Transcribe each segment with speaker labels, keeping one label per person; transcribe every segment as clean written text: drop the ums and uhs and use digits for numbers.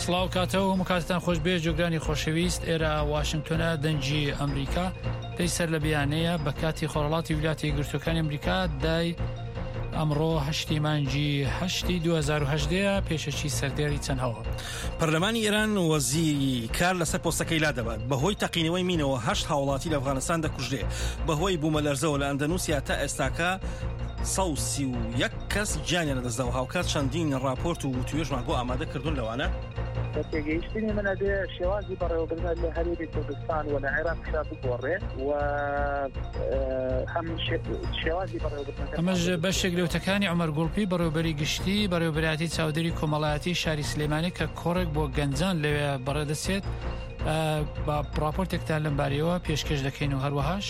Speaker 1: سڵاو کاتەوە مکاتتان خۆش بێ جۆگرانی خۆشەویست ئێرە واشنگتۆنە دەنجی ئەمریکا پێی سەر لە بیانەیە بە کاتی خۆرهڵاتی ویلایەتە یەکگرتووەکانی ئەمریکا دای ئەمڕۆ 8 مانگی 8 2018 پێشەکی سەردێری چەندەوە.
Speaker 2: پەرلەمانی ئێران وەزیری کار لەسەر پۆستەکەی لا دەبات بەهۆی تەقینەوەی مینەوە 8 هاوڵاتی لە ئەفغانستان دەکوژرێ بەهۆی بوومەلەرزەوە لە ئەندەنوسیا تا ئێستاکە 131 کەس گیانیان لەدەستدا و هاوکات چەندین راپۆرت و توێژمان بۆ ئامادە کردوون لەوانە
Speaker 3: بە تێگەیشتنی منە دێ شێوازی بەڕێوەبردن لە هەرێمی کوردستان و لە عێراق بگۆڕێ و هەم شێوازی بەڕێوەبردن
Speaker 1: ئەمەش بەشێک لەوتەکانی عومەر گوڵپی بەڕێوەبەری گشتی بەڕێوەبەریاتی چاودێری کۆمەڵایەتی شاری سلێمانی کە کۆڕێک بۆ گەنجان لەوێ بەڕێدەچێت بە راپۆرتێکتان لەم بارەیەوە پێشکەش دەکەین و هەروەهاش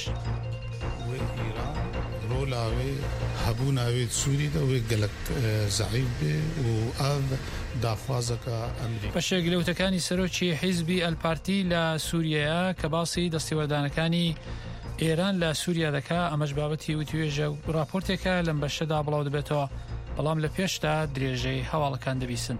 Speaker 4: ڕۆلاوێ هەبوو ناوێت سووریدا وێ گەلک زەعیف بێ و ئاv داخوازەکە ئەمریکا.
Speaker 1: بەشێک لەوتەکانی سەرۆکی حیزبی ئەلپارتی لە سووریەیە کە باسی دەستێوەردانەکانی ئێران لە سووریا دەکا ئەمەش بابەتی وتوێژە و راپۆرتێکە لەم بەشەدا بڵاو دەبێتەوە بەڵام لە پێشدا درێژەی هەواڵەکان دەبیسن.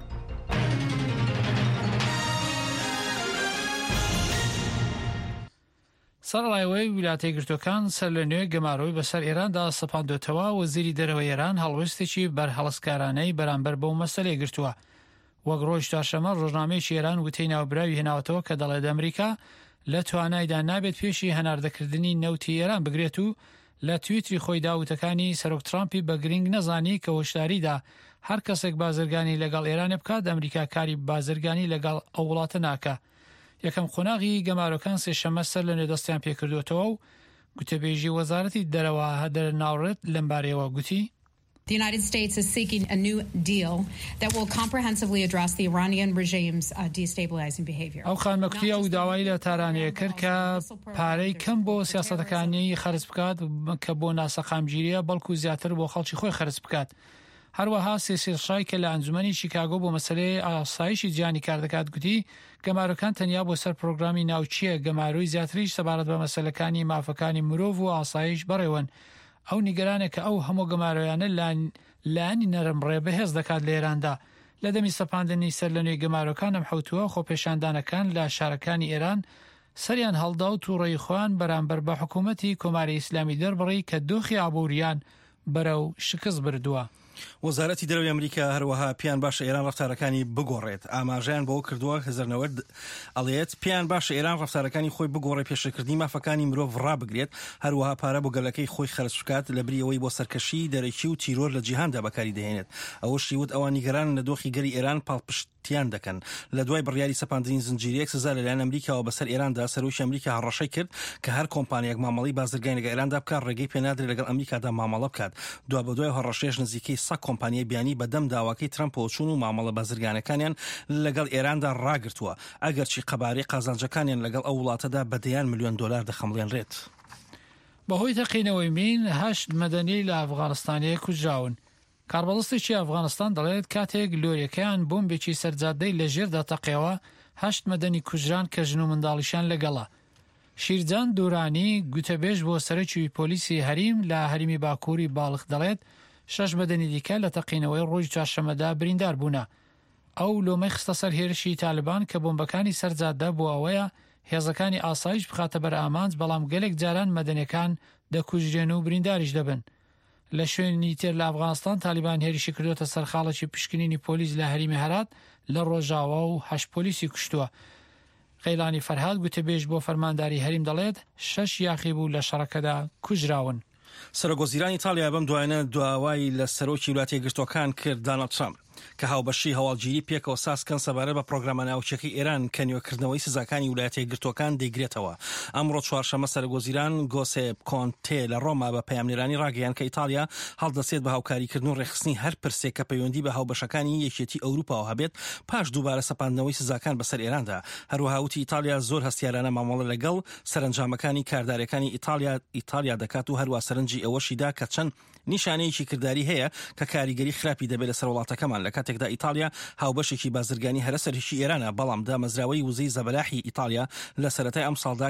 Speaker 1: سەرڕایەوەی ویلایەتە یەکگرتووەکان سەر لە نوێ گەماڕۆی بەسەر ئێراندا سەپاندۆتەوە وەزیری دەرەوەی ئێران هەڵوێستێکی بەرهەڵسکارانەی بەرامبەر بەو مەسەلەی گرتووە. وەک ڕۆژ چوارشەممە ڕۆژنامەیەکی ئێران وتەی ناوبراوی هێناوەتەوە کە دەڵێت ئەمریکا لە توانایدا نابێت پێشی هەناردەکردنی نەوتی ئێران بگرێت و لە تویتری خۆی داوتەکانی سەرۆک ترامپی بە گرنگ نەزانی کە هۆشداریدا هەر کەسێک بازرگانی لەگەڵ ئێرانە بکات ئەمریکا کاری بازرگانی لەگەڵ ئەو وڵاتە ناکە. یەکەم قۆناغی گەمارۆکان سێشەممە سەر لە نێودەستیان پێکردوێتەوە و گوتەبێژی وەزارەتی دەرەوە هەدەر ناوڕێت لەم بارەیەوە گوتی
Speaker 5: The United States is seeking a new deal that will comprehensively address the Iranian regime's destabilizing behavior.
Speaker 1: ئەو خانمەکوتیە و داوای لە تارانەیە کرد کە پارەی کەم بۆ سیاسەتەکانی خەرج بکات کە بۆ ناسەقامگیریە بەڵکو زیاتر بۆ خەڵکی خۆی خەرج بکات. هەروەها سێسێشای کە لە ئەنجومەنی شیکاگۆ بۆ مەسەلەی ئاسایشی جیانی کار دەکات گوتی گەمارەکان تەنیا بۆ سەر پرۆگرامی ناوچیە گەماروی زیاتریش سەبارەت بە مەسەلەکانی مافەکانی مرۆڤ و ئاسایش بەڕێوەن. ئەو نیگەرانێک کە ئەو هەموو گەمارۆیانە لایانی نەرمڕێ بەهێز دەکات لە ئێراندا لە دەمی سەپاندنی سەر لە نوێی گەمارۆکان ئەم حوتووە خۆپێشاندانەکان لە شارەکانی ئێران سەریان هەڵدا و تووڕێی خۆیان بەرامبەر بە حکوومەتی کۆماری ئیسلامی دەربڕی کە دۆخی ئابووریان بەرەو شکست بردووە.
Speaker 2: وەزارەتی دەرەوەی ئەمریکا هەروەها پیان باشە ئێران ڕەفتارەکانی بگۆڕێت ئاماژیان بۆ کردووە هزارنەوەرد ئەڵێت پیان باشە ئێران ڕەفتارەکانی خۆی بگۆڕێ پێشەکردنی مافەکانی مرۆڤ ڕابگرێت هەروەها پارە بۆ گەلەکەی خۆی خەرج بکات لە بریەوەی بۆ سەرکەشی دەرەکی و تیرۆر لە جیهاندا بەکاری دەهێنێت. ئەوەشی وت ئەوان نیگەران لە دۆخی گەری ئێران پاڵپشتیان دەکەن لە دوای بڕیاری سەپاندنی زنجیرەیەک سزا لەلایەن ئەمریکاوە بەسەر ئێراندا سەرۆکی ئەمریکا هەڕەشەی کرد کە هەر کۆمپانیەک مامەڵی بازرگانی لەگەڵ ئێراندا بکات ڕێگەی پێنادرێت لەگەڵ ئەمریکادا مامەڵە بکات. دوا بە دوای هەڕەشەیەش نزیکەی 100 کۆمپانیای بیانی بەدەم داواکەی ترامپەوە چوون و مامەڵە بازرگانەکانیان لەگەڵ ئێراندا ڕاگرتووە ئەگەرچی قەبارەی قازانجەکانیان لەگەڵ ئەو وڵاتەدا بە دەیان ملیۆن دۆلار دەخەمڵێنرێت.
Speaker 1: بەهۆی تەقینەوەی مین 8 مەدەنی لە ئەفغانستانەیە کوژراون. کاربەڵستێکی ئەفغانستان دەڵێت کاتێک لۆریەکەیان بۆمبێکی سەرجادەی لەژێردا تەقێەوە 8 مەدەنی کوژران کە ژن و منداڵیشان لەگەڵە. شیرجان دوورانی گوتەبێژ بۆ سەرۆکی پۆلیسی هەریم لە هەریمی باکووری باڵخ دەڵێت 6 مەدەنی دیکە لە تەقینەوەی ڕۆژی چوارشەممەدا بریندار بوونە. ئەو لۆمەی خستە سەر هێرشی تالبان کە بۆمبەکانی سەرجادە بۆ ئەوەیە هێزەکانی ئاسایش بخاتە بەر ئامانج بەڵام گەلێک جاران مەدەنیەکان دەکوژرێن و برینداریش دەبن. لە شوێنی تر لە ئەفغانستان تالیبان هێرشی کردوتە سەر خاڵێکی پشکنینی پۆلیس لە هەریمی هەرات لە ڕۆژاوا و 8 پۆلیسی کوشتووە. قەیلانی فەرهاد گوتەبێژ بۆ فەرمانداری هەریم دەڵێت 6 یاخی بوو لە شەڕەکەدا کوژراون.
Speaker 2: سەرۆکوەزیرانی ئیتالیا بەم دوایانە داوای لە سەرۆکی ویلایەتە یەکگرتووەکان کرد دۆناڵد ترامپ کە هاوبەشی هەواڵگیری پێکەوە ساسکەن سەبارەت بە پرۆگرامە ناوچەکەی ئێران کە نوێکردنەوەی سزاکانی ویلایەتە یەکگرتووەکان دەیگرێتەوە. ئەمڕۆ چوارشەممە سەرۆکوەزیران گۆسێپ کۆنتێ لە ڕۆما بە پەیامنێرانی ڕاگەیان کە ئیتالیا هەڵدەسێت بە هاوکاریکردن و ڕێخستنی هەر پرسێک کە پەیوەندی بە هاوبەشەکانی یەکێتی ئەوروپاوە هەبێت پاش دووبارە سەپاندنەوەی سزاکان بەسەر ئێراندا. هەروەها وتی ئیتالیا زۆر هەستیارانە مامەڵە لەگەڵ سەرنجامەکانی کاردارەکانی ئیتالیا دەکات و هەروە سەرنجی ئەوەشیدا کە چەند نیشانەیەکی کردداری هەیە کە کاریگەری خراپی دەبێت لەسەر وڵاتەکەمان لە کاتێکدا ئیتالیا هاوبەشێکی بازرگانی هەرە سەرهێشی ئێرانە بەڵام دامەزراوەی وزەی زەبەلاحی ئیتالیا لە سەرەتای ئەم ساڵدا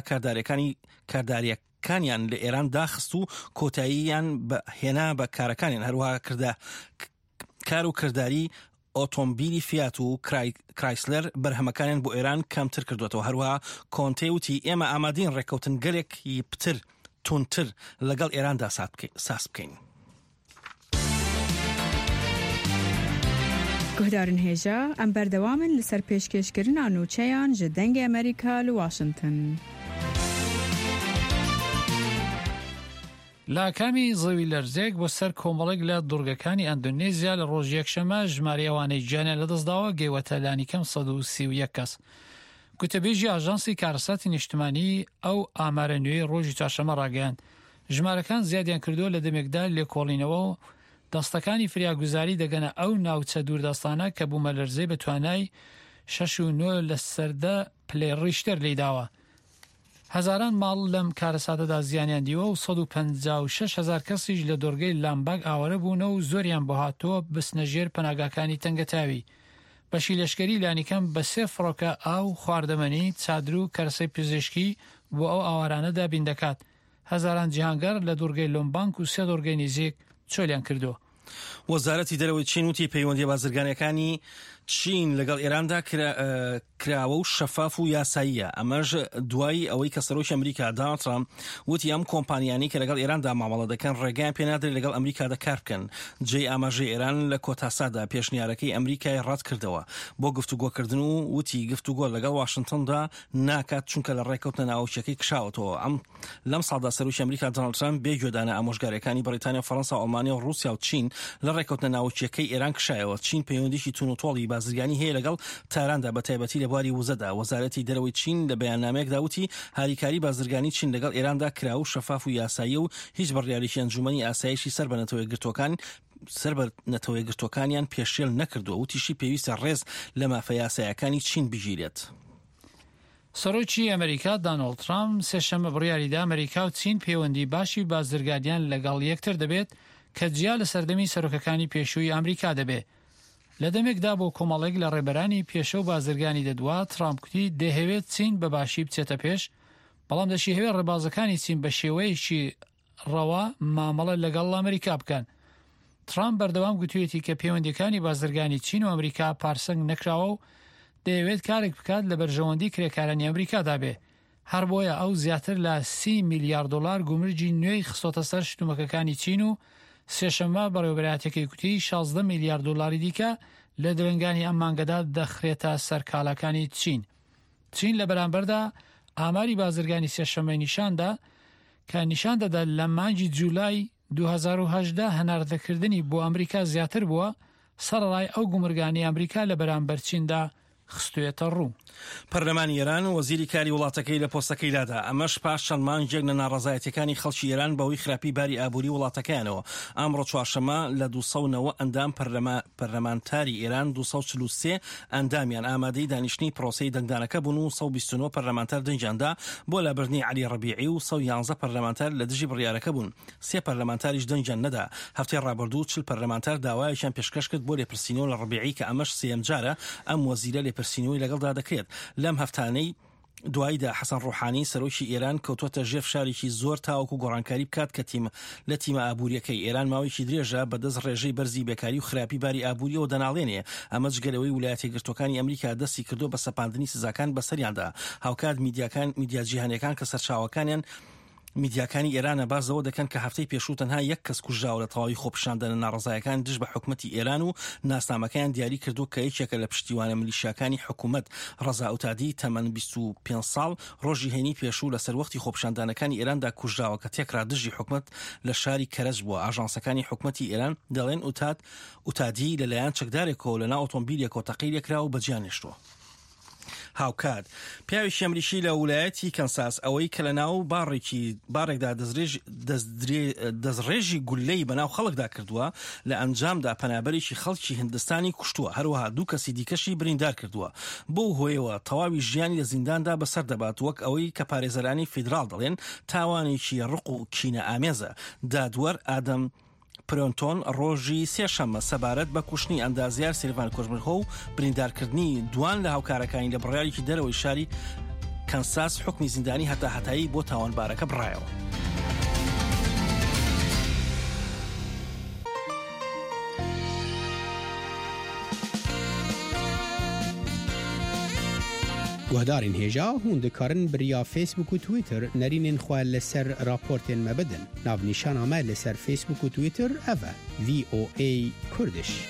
Speaker 2: کارداریەکانیان لە ئێران داخست و کۆتاییان هێنا بە کارەکانیان هەروەها کار و کردداری ئۆتۆمبیلی فیات و کرایسلەر بەرهەمەکانیان بۆ ئێران کەمتر کردوێتەوە. هەروەها کۆنتێ وتی ئێمە ئامادەین ڕێککەوتن گەلێکی پتر تونتر لەگەڵ ئێراندا ساس بکەین.
Speaker 6: گهدارن هێژە ئەم بەردەوامن لەسەر پێشکەشکردنا نوچەیان ji dengê ئەمریکا li Washington.
Speaker 1: لا کامی زەوی لەرزێک بۆ سەر کۆمەڵێک لە دوورگەکانی ئەندونێزیا لە ڕۆژ یەکشەمە ژمارە ئەوانەی گیانیان لەدەستداوە گەیوەتە لانیکەم 131 کەس. گوتەبێژی ئاژانسی کارەساتی نیشتمانی ئەو ئامارە نوێی ڕۆژی چوارشەمە ڕاگەیاند. ژمارەکان زیادیان کردووە لە دەمێکدا لێکۆڵینەوە و دەستەکانی فریاگوزاری دەگەنە ئەو ناوچە دووردەستانە کە بوومە لەرزەی بە توانای 6.9 لە سەردە پلەی ڕیشتەر لێداوە. هەزاران ماڵ لەم کارەساتەدا زیانیان دیوە و 156,000 کەسیش لە دۆرگەی لامباگ ئاوارە بوونە و زۆریان بۆ هاتووە بستنەژێر پەناگاکانی تەنگەتاوی. بەشی لەشکری لانیکەم بە 3 فڕۆکە ئاو خواردەمەنی چادر و کەرسەی پزیشکی بۆ ئەو ئاوارانەدا بین دەکات. هەزاران جیهانگەر لە دۆرگەی لۆمبانک و 3 دۆرگەی نزیک چۆلیان کردووە.
Speaker 2: وەزارەتی دەرەوەی چین وتی پەیوەندی بازرگانیەکانی چین لەگەڵ ئێراندا کراوە و شەفاف و یاساییە. ئەمەش دوای ئەوەی کە سەرۆکی ئەمریکا دۆناڵد ترامپ وتی ئەم کۆمپانیانی کە لەگەڵ ئێراندا مامەڵە دەکەن ڕێگەیان پێنادرێت لەگەڵ ئەمریکادا کار بکەن. جێی ئاماژەی ئێران لە کۆتاسادا پێشنیارەکەی ئەمریکای ڕەت کردەوە بۆ گفتوگۆکردن و وتی گفتوگۆ لەگەڵ واشنگتندا ناکات چونکە لە ڕێکەوتنە ناوچەکەی کشاوەتەوە. لەم ساڵدا سەرۆکی ئەمریکا دۆناڵد ترامپ بێگوێدانە ئامۆژگارەکانی بەریتانیا، فەڕەنسا، ئەڵمانیا و رووسیا و چین لە ڕێکەوتنە ناوچەکەی ئێران کشایەوە. چین پەیوەندیشی تونوتۆڵی بازرگانی هەیە لەگەڵ تاراندا بە تایبەتی لە بواری وزەدا. وەزارەتی دەرەوەی چین لە بەیاننامەیەکدا وتی هاریکاری بازرگانی چین لەگەڵ ئێراندا کرا و شەفاف و یاسایی و هیچ بڕیاریشی ئەنجومەنی ئاسایشی سەر بە نەتەوەی گرتوەکانیان پێشێل نەکردووە. وتیشی پێویستە ڕێز لە مافە یاسایەکانی چین بگیرێت.
Speaker 1: سەرۆکی ئەمریکا دۆناڵد ترامپ سێشەممە بڕیاریدا ئەمریکا و چین پەیوەندی باشی بازرگانیان لەگەڵ یەکتر دەبێت کە جیا لە سەردەمی سەرۆکەکانی پێشووی ئەمریکا دەبێت. لە دەمێکدا بۆ کۆمەڵێک لە ڕێبەرانی پێشە و بازرگانی دەدوا ترامپ کوتی دەهەوێت چین بە باشی بچێتە پێش، بەڵام دەشی هەوێت ڕێبازەکانی چین بە شێوەیەکی ڕەوا مامەڵە لەگەڵ ئەمریکا بکەن. ترامپ بەردەوام گوتوێتی کە پەیوەندیەکانی بازرگانی چین و ئەمریکا پارسەنگ نەکراوە و دەیەوێت کارێک بکات لە بەرژەوەندی کرێکارانی ئەمریکادا بێ. هەر بۆیە ئەو زیاتر لە 30 میلیارد دلار گومرجی نوێی خستۆتە سەر شتومەکەکانی چین و سێشەممە بەڕێوەبەراتێکی کوتی 16 میلیارد دلاری دیکە لە درنگانی ئەم مانگەدا دەخرێتە سەر کاڵەکانی چین. چین لە بەرامبەردا ئاماری بازرگانی سێشەممەی نیشاندا کە نیشان دەدا لە مانگی جوولای 2018 هەناردەکردنی بۆ ئەمریکا زیاتر بووە سەرڕای ئەو گومرگانی ئەمریکا لە بەرامبەر چیندا خستوێتە ڕوو.
Speaker 2: پەرلەمانی ئێران وەزیری کاری وڵاتەکەی لە پۆستەکەی لادا. ئەمەش پاش چەند مانگێک لە ناڕەزایەتیەکانی خەڵکی ئێران بەوەی خراپی باری ئابووری وڵاتەکەیانەوە. ئەمڕۆ چوارشەمە لە 209 ئەندام پەرلەمانتاری ئێران 243 ئەندامیان ئامادەی دانیشتنی پرۆسەی دەنگدانەکە بوون و 129 پەرلەمانتار دەنجاندا بۆ لابردنی عەلی ڕەبیعی و 111 پەرلەمانتار لە دژی بڕیارەکە بوون. 3 پەرلەمانتاریش دەنجان نەدا. هەفتەی ڕابردوو 40 پەرلەمانتار داوایشان پێشکەش کرد بۆ لێپرسینەوە لە ڕەبیعی کە ئەمەش سێم جارە ئەم وەزیرە لێپرسینەوەی لەگەڵدا دەکرێت. لەم هەفتانەی دوایدا حەسەن ڕوحانی سەرۆکی ئێران کەوتوەتە ژێر فشارێکی زۆر تاوەکو گۆڕانکاری بکات کە لە تیمە ئابووریەکەی ئێران ماوەیەکی درێژە بەدەست ڕێژەی بەرزی بێکاری و خراپی باری ئابووریەوە دەناڵێنێ. ئەمە جگەلەوەی ویلایەتە یەکگرتوەکانی ئەمریکا دەستی کردو بە سەپاندنی سزاکان بەسەریاندا. هاوکات میدیا جیهانیەکان کە سەرچاوەکانیان میدیاکانی ئێرانە بازەوە دەکەن کە هەفتەی پێشوو تەنها یەک کەس کوژراوە لە تەواوی خۆپیشاندنە ناڕەزایەکان دژ بە حکومەتی ئێران و ناسنامەکەیان دیاری کردو کە یەکێکە لە پشتیوانە ملیشیاکانی حکومەت ڕەزا ئوتادی تەمەن 25 ساڵ ڕۆژی هێنی پێشوو لە سەروەختی خۆپیشاندانەکانی ئێراندا کوژراوە کە تێکرا دژی حکومەت لە شاری کەرەج بووە. ئاژانسەکانی حکومەتی ئێران دەڵێن ئوتادی لەلایەن چەکدارێکەوە لەناو ئۆتۆمبیلێک و تەقیلێکرا و بەجیان هێشتووە. هاوکات پیاوێکی ئەمریکی لە ویلایەتی کەنساس ئەوەی کە لە ناو بارێکدا دەستڕێژی گولەی بەناو خەڵکدا کردووە لە ئەنجامدا پەنابەرێکی خەڵکی هیندستانی کوشتووە. هەروەها 2 کەسی دیکەشی بریندار کردووە. بۆ هۆیەوە تەواوی ژیانی لە زینداندا بەسەر دەبات وەک ئەوەی کە پارێزەرانی فیدراڵ دەڵێن تاوانێکی ڕق و کینە ئامێزە. دادوەر ئادەم پرۆنتۆن ڕۆژی سێشەممە سەبارەت بە کوشتنی ئەندازیار سیلڤان کۆژمرهۆ و بریندارکردنی دوان لە هاوکارەکانی لە بڕیارێکی دەرەوەی شاری کەنساس حکمی زیندانی هەتایی بۆ تاوانبارەکە بڕایەوە.
Speaker 7: گهدارین هجا هوند کارن بریا فیسبوک و تویتر نرینین خواه لسر راپورتین مبدن ناو نشان آمه لسر فیسبوک و تویتر اوه VOA کردش.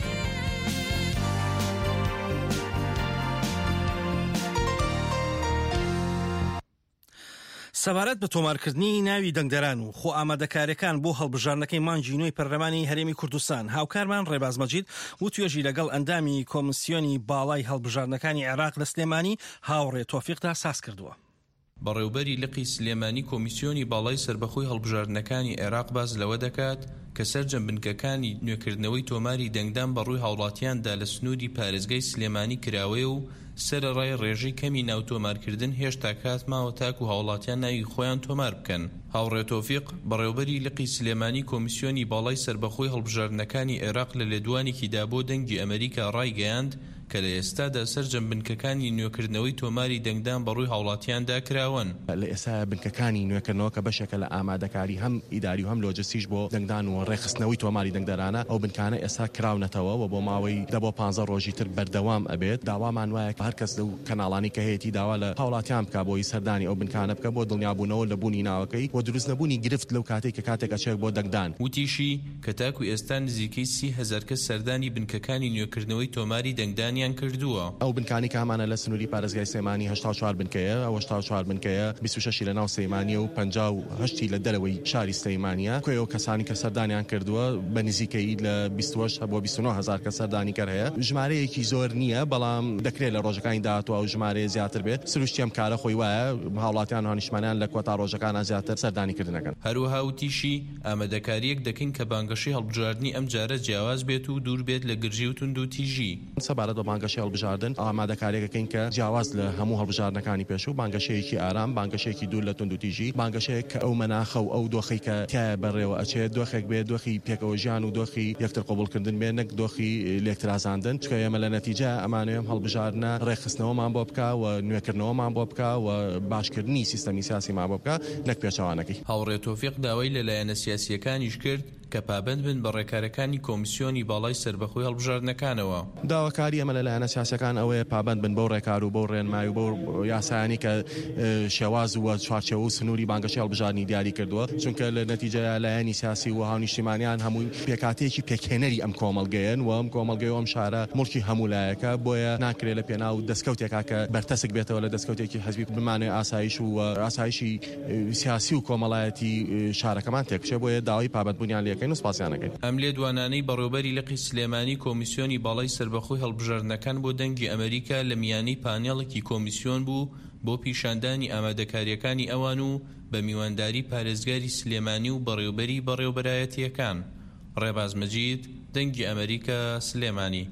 Speaker 2: سەبارەت بە تۆمارکردنی ناوی دەنگدەران و خۆ ئامادەکاریەکان بۆ هەڵبژاردنەکەی مانگی نوێی پەرلەمانی هەرێمی کوردستان هاوکارمان ڕێباز مەجید و توێژی لەگەڵ ئەندامی کۆمسیۆنی باڵای هەڵبژاردنەکانی عێراق لە سلێمانی هاوڕێ تۆفیقدا ساز کردووە.
Speaker 8: بەڕێوەبەری لقی سلێمانی کۆمیسیۆنی باڵای سربەخۆی هەڵبژاردنەکانی عێراق باز لەوە دەکات کە سەرجەم بنکەکانی نوێکردنەوەی تۆماری دەنگدان بەڕووی هاوڵاتیاندا لە سنووری پارێزگای سلێمانی کراوێ و سەرەڕای ڕێژەی کەمی ناوتۆمارکردن هێشتا کات ماوە تاکو هاوڵاتیان ناوی خۆیان تۆمار بکەن. هاوڕێ تۆفیق بەڕێوەبەری لقی سلێمانی کۆمیسیۆنی باڵای سربەخۆی هەڵبژاردنەکانی عێراق لە لێدوانێکیدا بۆ دەنگی ئەمریکا ڕایگەیاند کە لە ئێستادا سەرجەم بنکەکانی نوێکردنەوەی تۆماری دەنگدان بەڕووی هاوڵاتیاندا کراون.
Speaker 9: لە ئێستا بنکەکانی نوێکردنەوە کە بەشێکە لە ئامادەکاری هەم ئیداری و هەم لۆجستیش بۆ دەنگدان و ڕێخستنەوەی تۆماری دەنگدەرانە ئەو بنکانە ئێستا کراونەتەوە و بۆ ماوەی 10 بۆ 15 ڕۆژی تر بەردەوام ئەبێت. داوامان وایە هەر کەس لەو کەناڵانی کە هەیەی داوا لە هاوڵاتیان بکە بۆی سەردانی ئەو بنکانە بکە بۆ دڵنیابوونەوە لە بوونی ناوەکەی و دروست نەبوونی گرفت لەو کاتێک کە کاتێک ئەچێت بۆ دەنگدان.
Speaker 8: وتیشی کە تاکو ئێستا نزیکەی 30,000 کەس سەردانی بنکەکانی نوێکردنەوەی تۆماری دەنگدانیان کردووە.
Speaker 9: ئەو بنکانی کامانە لە سنووری پارێزگای سلێمانی 84 بنکەیە، ئەو 84 بنکەیە 26 لە ناو سلێمانیە و 58 لە دەرەوەی شاری سلێمانیە. کوێ کەسانی کە سەردانیان کردووە بە نزیکەی لە 28 بۆ 29,000 کەس سەردانی کار هەیە. ژمارەیەکی زۆر نییە بەڵام دەکرێت لە ڕۆژەکانی داهاتوە ئەو ژمارەیە زیاتر بێت. سروشتیم کارە خۆی وایە هاوڵاتیان هانیشتمانیان لە کۆتا ڕۆژەکانە زیاتر سەردانیکردنەکەن.
Speaker 8: هەروەها وتیشی ئامادەکاریەک دەکەین کە بانگەشەی هەڵبژاردننی ئەم جارە جیاواز بێت و دوور بێت لە گرژی و تونند و تیژی.
Speaker 9: سەبارەت بە بانگەشەی هەڵبژاردن ئامادەکاریەکەین کە جیاواز لە هەموو هەڵبژاردنەکانی پێشوو بانگەشەیەکی ئارام، بانگەشەیەکی دوور لە تونند و تیژی، بانگەشەیەک کە ئەو مەناخە و ئەو دۆخی کە تایە بەڕێوە ئەچێت دۆخێک بێت، دۆخی پێکەوە ژیان و دۆخی یەکتر قبولکردن بێت، نەک دۆخی لێکترازاندن. چکە ئێمە لە نەتیجە ئەمانەوێم هەڵبژاردنە ڕێخستنەوەمان بۆ بکە و نوێکردنەوەمان بۆ بکە و باشکردنی سیستەمی سیاسیمان بۆ بکە نەک پێچەوانەکەی.
Speaker 8: هاوڕێ تۆفیق داوای لەلایەنە سیاسیەکانیش کرد کە پابند بن بە ڕێکارەکانی کۆمیسیۆنی باڵای سربەخۆی هەڵبژاردنەکانەوە.
Speaker 9: داواکاری ئەمە لەلایەنە سیاسیەکان ئەوەیە پابند بن بەو ڕێکار و بەو ڕێنمایی و بەو یاسایانی کە شێواز و چوارچێوە و سنووری بانگەشەی هەڵبژاردننی دیاری کردووە، چونکە لە نەتیجە لایەنی سیاسی و هاونیشتیمانیان هەمووی پێکاتێکی پێکهێنەری ئەم کۆمەڵگەیەن و ئەم کۆمەڵگەی و ئەم شارە مڵکی هەموو لایەکە، بۆیە ناکرێت لە پێناو دەستکەوتێکا کە بەرتەسک بێتەوە لە دەستکەوتێکی حەزبی بمانێ ئاسایش و ئاسایشی سیاسی و کۆمەڵایەتی شارەکەمان تێکچێ، بۆیە داوای پابندبوونیان لەکەین و سپاسیانەکەین.
Speaker 8: ئەم لێدوانانەی بەڕێوەبەری لقی سلێمانی کۆمیسیۆنی باڵای سربەخۆی هەڵبژاردنەکان بۆ دەنگی ئەمریکا لە میانەی پانێڵێکی کۆمیسیۆن بوو بۆ پیشاندانی ئامادەکاریەکانی ئەوان و بە میوانداری پارێزگاری سلێمانی و بەڕێوەبەری بەڕێوەبەرایەتیەکان. ڕێباز مەجید، دەنگی ئەمریکا، سلێمانی.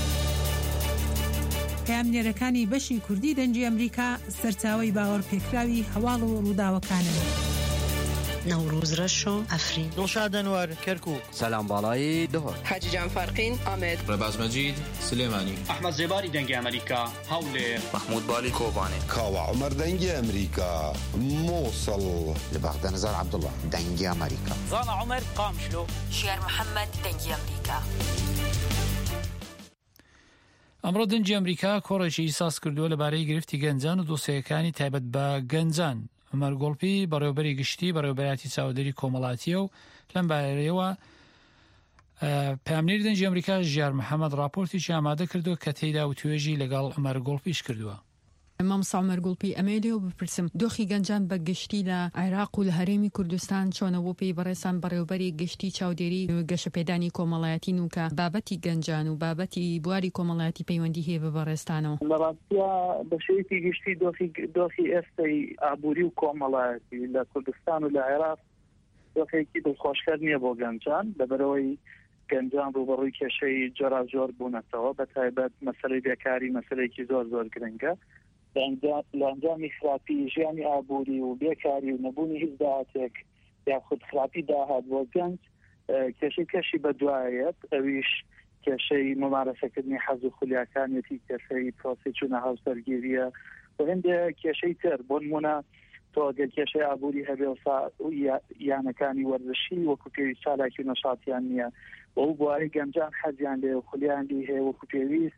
Speaker 10: پامنێرەکانی بەشی کوردی دەنگی ئەمریکا سەرچاوەی باوەڕ پێکراوی هەواڵ و ڕووداوەکانن.
Speaker 11: نوروز رشو افرین
Speaker 12: دڵشاد ئەنوار کەرکووک
Speaker 13: سەلام باڵایی دهۆر
Speaker 14: حاجی جان فەرقین ئامێد
Speaker 8: ڕێباز مەجید سلێمانی
Speaker 15: ئەحمەد زێباری دەنگی ئەمریکا هەولێر
Speaker 16: محمود بالی کۆبانێ
Speaker 17: کاوە عومەر دەنگی ئەمریکا مووسڵ
Speaker 18: لە بەغداد نەزار عەبدوڵڵا دەنگی ئەمریکا
Speaker 19: زانا عومەر قامشلۆ
Speaker 20: شێر محەممەد دەنگی ئەمریکا.
Speaker 1: ئەمڕۆ دەنگی ئەمریکا کۆڕێکی ساز کردووە لەبارەی گرفتی گەنجان و دۆسیەکانی تایبەت بە گەنجان. عمەر گۆڵپی بەڕێوەبەری گشتی بەڕێوەبەراتی چاودێری کۆمەڵاتیە و لەم بارەیەوە پامنێری دەنگی ئەمریکا ژیار محەممەد راپۆرتێکی ئامادە کردو کە تێیدا و توێژی لەگەڵ عمەر گۆڵپیش کردووە.
Speaker 21: مامۆستا عومەر گوڵپی ئەمێ و بپرسم دۆخی گەنجان بە گشتی لە عێراق و لە هەرێمی کوردستان چۆنەوە پێی بەڕێسان بەڕێوەبەری گشتی چاودێری گەشەپێدانی کۆمەڵایەتی و کە بابەتی گەنجان و بابەتی بواری کۆمەڵایەتی پەیوەندی هەیە بە بەڕێستانەوە.
Speaker 3: لە ڕاستیە بە شێوەیەکی گشتی دۆخی ئێستای ئابووری و کۆمەڵایەتی لە کوردستان و لە عێراق دۆخێکی دڵخۆشکەر نییە بۆ گەنجان لەبەرەوەی گەنجان ڕوبەڕووی کێشەی جۆراجۆر بوونەتەوە بە تایبەت مەسەلەی بێکاری مەسەلەیەکی زۆر گرنگە لە ئەنجامی خراپی ژیانی ئابووری و بێکاری و نەبوونی هیچ داهاتێک یاخود خراپی داهات بۆ گەنج کێشەی بەدوایەت ئەویش کێشەی ممارەسەکردنی حەز و خولیاکانێتی کێشەی پرۆسی چوونە هاوسەرگیریە و هەندێ کێشەی تر بۆ نمونە تۆ ئەگەر کێشەی ئابووری هەبێ و یانەکانی وەرزشی وەکو پێویست چالاکی و نەشاتیان نییە و ئەو بواری گەنجان حەزیان لێ و خولیان لی هەیە وەکو پێویست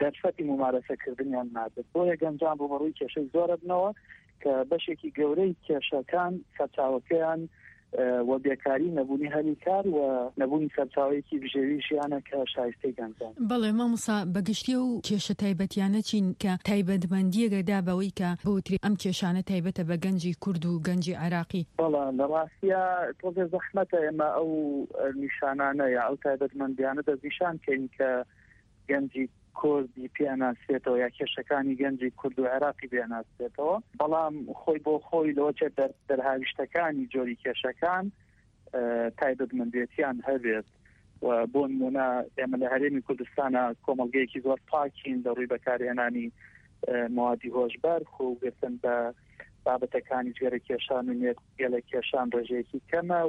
Speaker 3: دەرفەتی ممارەسەکردنیان نابێت بۆیە گەنجان بۆ بەڕووی کێشەی زۆرە بنەوە کە بەشێکی گەورەی کێشەکان سەرچاوەکەیان و بێکاری نەبوونی هەلی کار و نەبوونی سەرچاوەیەکی بژێویشیانە کە شایستەی گەنجان.
Speaker 21: بەڵێ مامۆستا بەگشتی و کێشە تایبەتیانە چین کە تایبەتمەندیەگەدا بەوەی کە بەوتری ئەم کێشانە تایبەتە بە گەنجی کورد و گەنجی عێراقی.
Speaker 3: بەڵێ لە ڕاستیە تۆزێ زەحمەتە ئێمە ئەو نیشانانە یا ئەو تایبەتمەندیانە دەستنیشان کەین کە گەنجی کوردی پێناسێتەوە یا کێشەکانی گەنجی کورد و عێراقی پێناسێتەوە بەڵام خۆی بۆ خۆی لەوەچێ دەرهاویشتەکانی جۆری کێشەکان تایبەتمەندێتیان هەبێت و بۆ نمونە ئێمە لە هەرێمی کوردستانە کۆمەڵگەیەکی زۆر پاکین لە ڕووی بەکارهێنانی موادی هۆشبەر خوگرتن بە بابەتەکانی جێرە کێشان و نێگەلە کێشان ڕێژەیەکی کەمە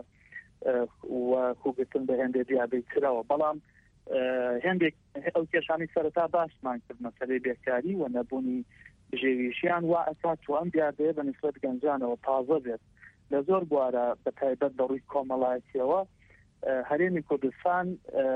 Speaker 3: و خوگرتن بە هێندێک دیابەی ترەوە بەڵام هەندێک ئەو کێشانی سەرەتا باسمان کرد مەسەلەی بێکاری و نەبوونی بژێویشیان وا ئەکات و ئەم دیابەیە بە نسبەت گەنجانەوە تازە بێت لە زۆر بوارە بە تایبەت بەڕووی کۆمەڵایەتیەوە هەرێمی کوردستان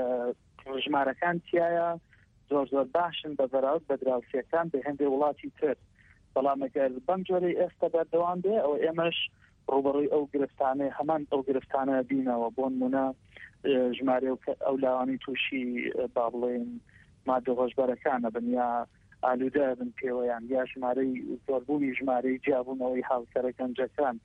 Speaker 3: ژمارەکان تایە زۆر باشن بە بەراورد بە دراوسیەکان بە هەندێک وڵاتی تر بەڵام ئەگەر بەم جۆرەی ئێستا بەردەوام بێ ئەوە ئێمەش ڕوبەڕووی ئەو گرفتانەی هەمان ئەو گرفتانە بینەوە بۆ نمونە ژمارە ئەو لاوانی تووشی با بڵێن مادە هۆشبەرەکانە بن یا ئالوودە بن پێوەیان یا ژمارەی زۆربوونی ژمارەی جیابوونەوەی هاوسەرە گەنجەکان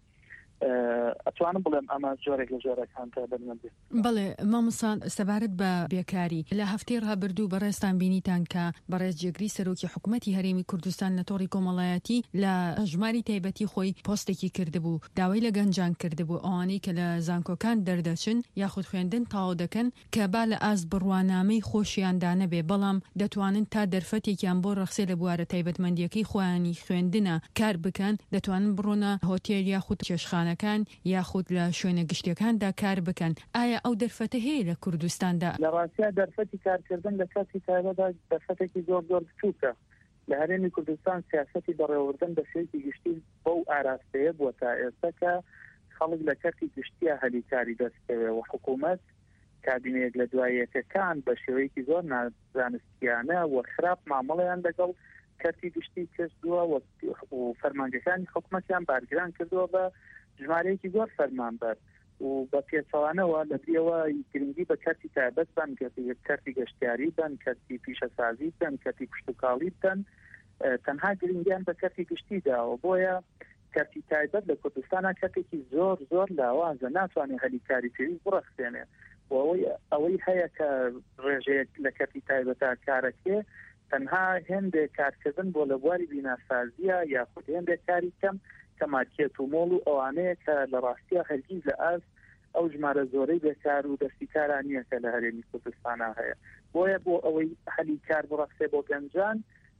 Speaker 3: ئەتوانم بڵێم ئەمە جۆرێک لە جۆرەکان تایبەتمەندی.
Speaker 21: بەڵێ مامۆستا سەبارەت بە بێکاری لە هەفتەی ڕابردوو بەڕێستان بینیتان کە بەڕێز جێگری سەرۆکی حکوومەتی هەرێمی کوردستان لە تۆڕی کۆمەڵایەتی لە ژماری تایبەتی خۆی پۆستێکی کردبوو داوای لە گەنجان کردبوو ئەوانەی کە لە زانکۆکان دەردەچن یاخود خوێندن تاو دەکەن کە با لە ئاز بڕوانامەی خۆشیاندا نەبێ بەڵام دەتوانن تا دەرفەتێکیان بۆ ڕەخسێ لە بوارە تایبەتمەندیەکەی خۆیانی خوێندنە کار بکەن دەتوانن بڕۆنە هۆتێل یاخود کێشخانە یاخود لە شوێنە گشتیەکاندا کار بکەن ئایا ئەو دەرفەتە هەیە لە کوردستاندا؟
Speaker 3: لە ڕاستیە دەرفەتی کارکردن لە کاتی تایبەتدا دەرفەتێکی زۆر بچووکە لە هەرێمی کوردستان سیاسەتی بەڕێوەبردن بە شێوەیەکی گشتی بەو ئاراستەیە بووە تا ئێستا کە خەڵک لە کەرتی گشتیە هەلیکاری دەستکەوێ و حکوومەت کابینەیەک لە دواییەکەکان بە شێوەیەکی زۆر نازانستیانە و خراپ مامەڵەیان لەگەڵ کەرتی گشتی کردووە و فەرمانگەکانی حکوومەتیان بارگران کردووە بە ژمارەیەکی زۆر فەرمانبەر و بە پێچەوانەوە لە بێەوە گرنگی بە کەرتی تایبەت بن کەرتی گەشتیاری بن کەرتی پیشەسازی بن کەرتی پشتوکاڵی بن تەنها گرنگیان بە کەرتی گشتیداوە بۆیە کەرتی تایبەت لە کوردستانە کەرتێکی زۆر لاوازە ناتوانێت هەلیکاری پێویست بڕەخسێنێ و ئەوەی هەیە کە ڕێژەیەک لە کەرتی تایبەتە کارەکێ تەنها هێندێک کارکردن بۆ لە بواری بیناسازیە یاخود هێندێک کاری کەم کەماکێت و مۆڵ و ئەوانەیە کە لە ڕاستیە هەرگیز لە ئاز ئەو ژمارە زۆرەی بێکار و دەستی کارانیە کە لە هەرێمی کوردستانە هەیە بۆیە بۆ ئەوەی هەلی کار بڕەخسێ بۆ گەنجان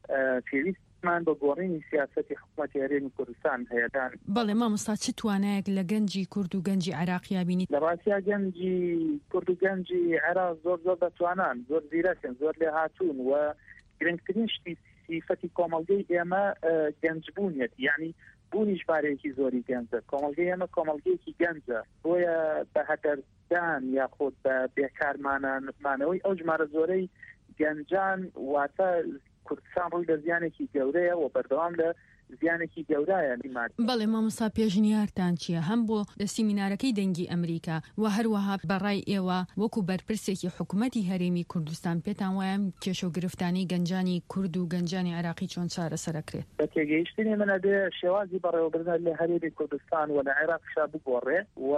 Speaker 3: پێویستمان بە گۆڕینی سیاسەتی حکوومەتی هەرێمی کوردستان هەیەدان.
Speaker 21: بەڵێ مامۆستا چ توانایەک لە گەنجی کورد و گەنجی عێراقیا بینیت؟
Speaker 3: لە ڕاستیە گەنجی کورد و گەنجی عێراق زۆر دەتوانان زۆر زیرەکن زۆر لێ هاتوون و گرنگترین شتی سیفەتی کۆمەڵگەی ئێمە گەنجبوونیەتی یعنی بوونی ژمارەیەکی زۆری گەنجە کۆمەڵگەی ئێمە کۆمەڵگەیەکی گەنجە بۆیە بە هەدەردان یاخود بە بێکارمانەوەی ئەو ژمارە زۆرەی گەنجان واتە کوردستان ڕووی لە زیانێکی گەورەیە و بەردەوام لە زیانێکی گەورایە لیمات.
Speaker 21: بەڵێ مامۆستا پێشنیارتان چییە هەم بۆ سیمینارەکەی دەنگی ئەمریکا و هەروەها بەڕای ئێوە وەکو بەرپرسێکی حکوومەتی هەرێمی کوردستان پێتان وایە کێشە و گرفتانی گەنجانی کورد و گەنجانی عێراقی چۆن چارەسەرەکرێت؟
Speaker 3: بە تێگەیشتنی منە بێ شێوازی بەڕێوەبردن لە هەرێمی کوردستان و لە عێراقشا بگۆڕێ و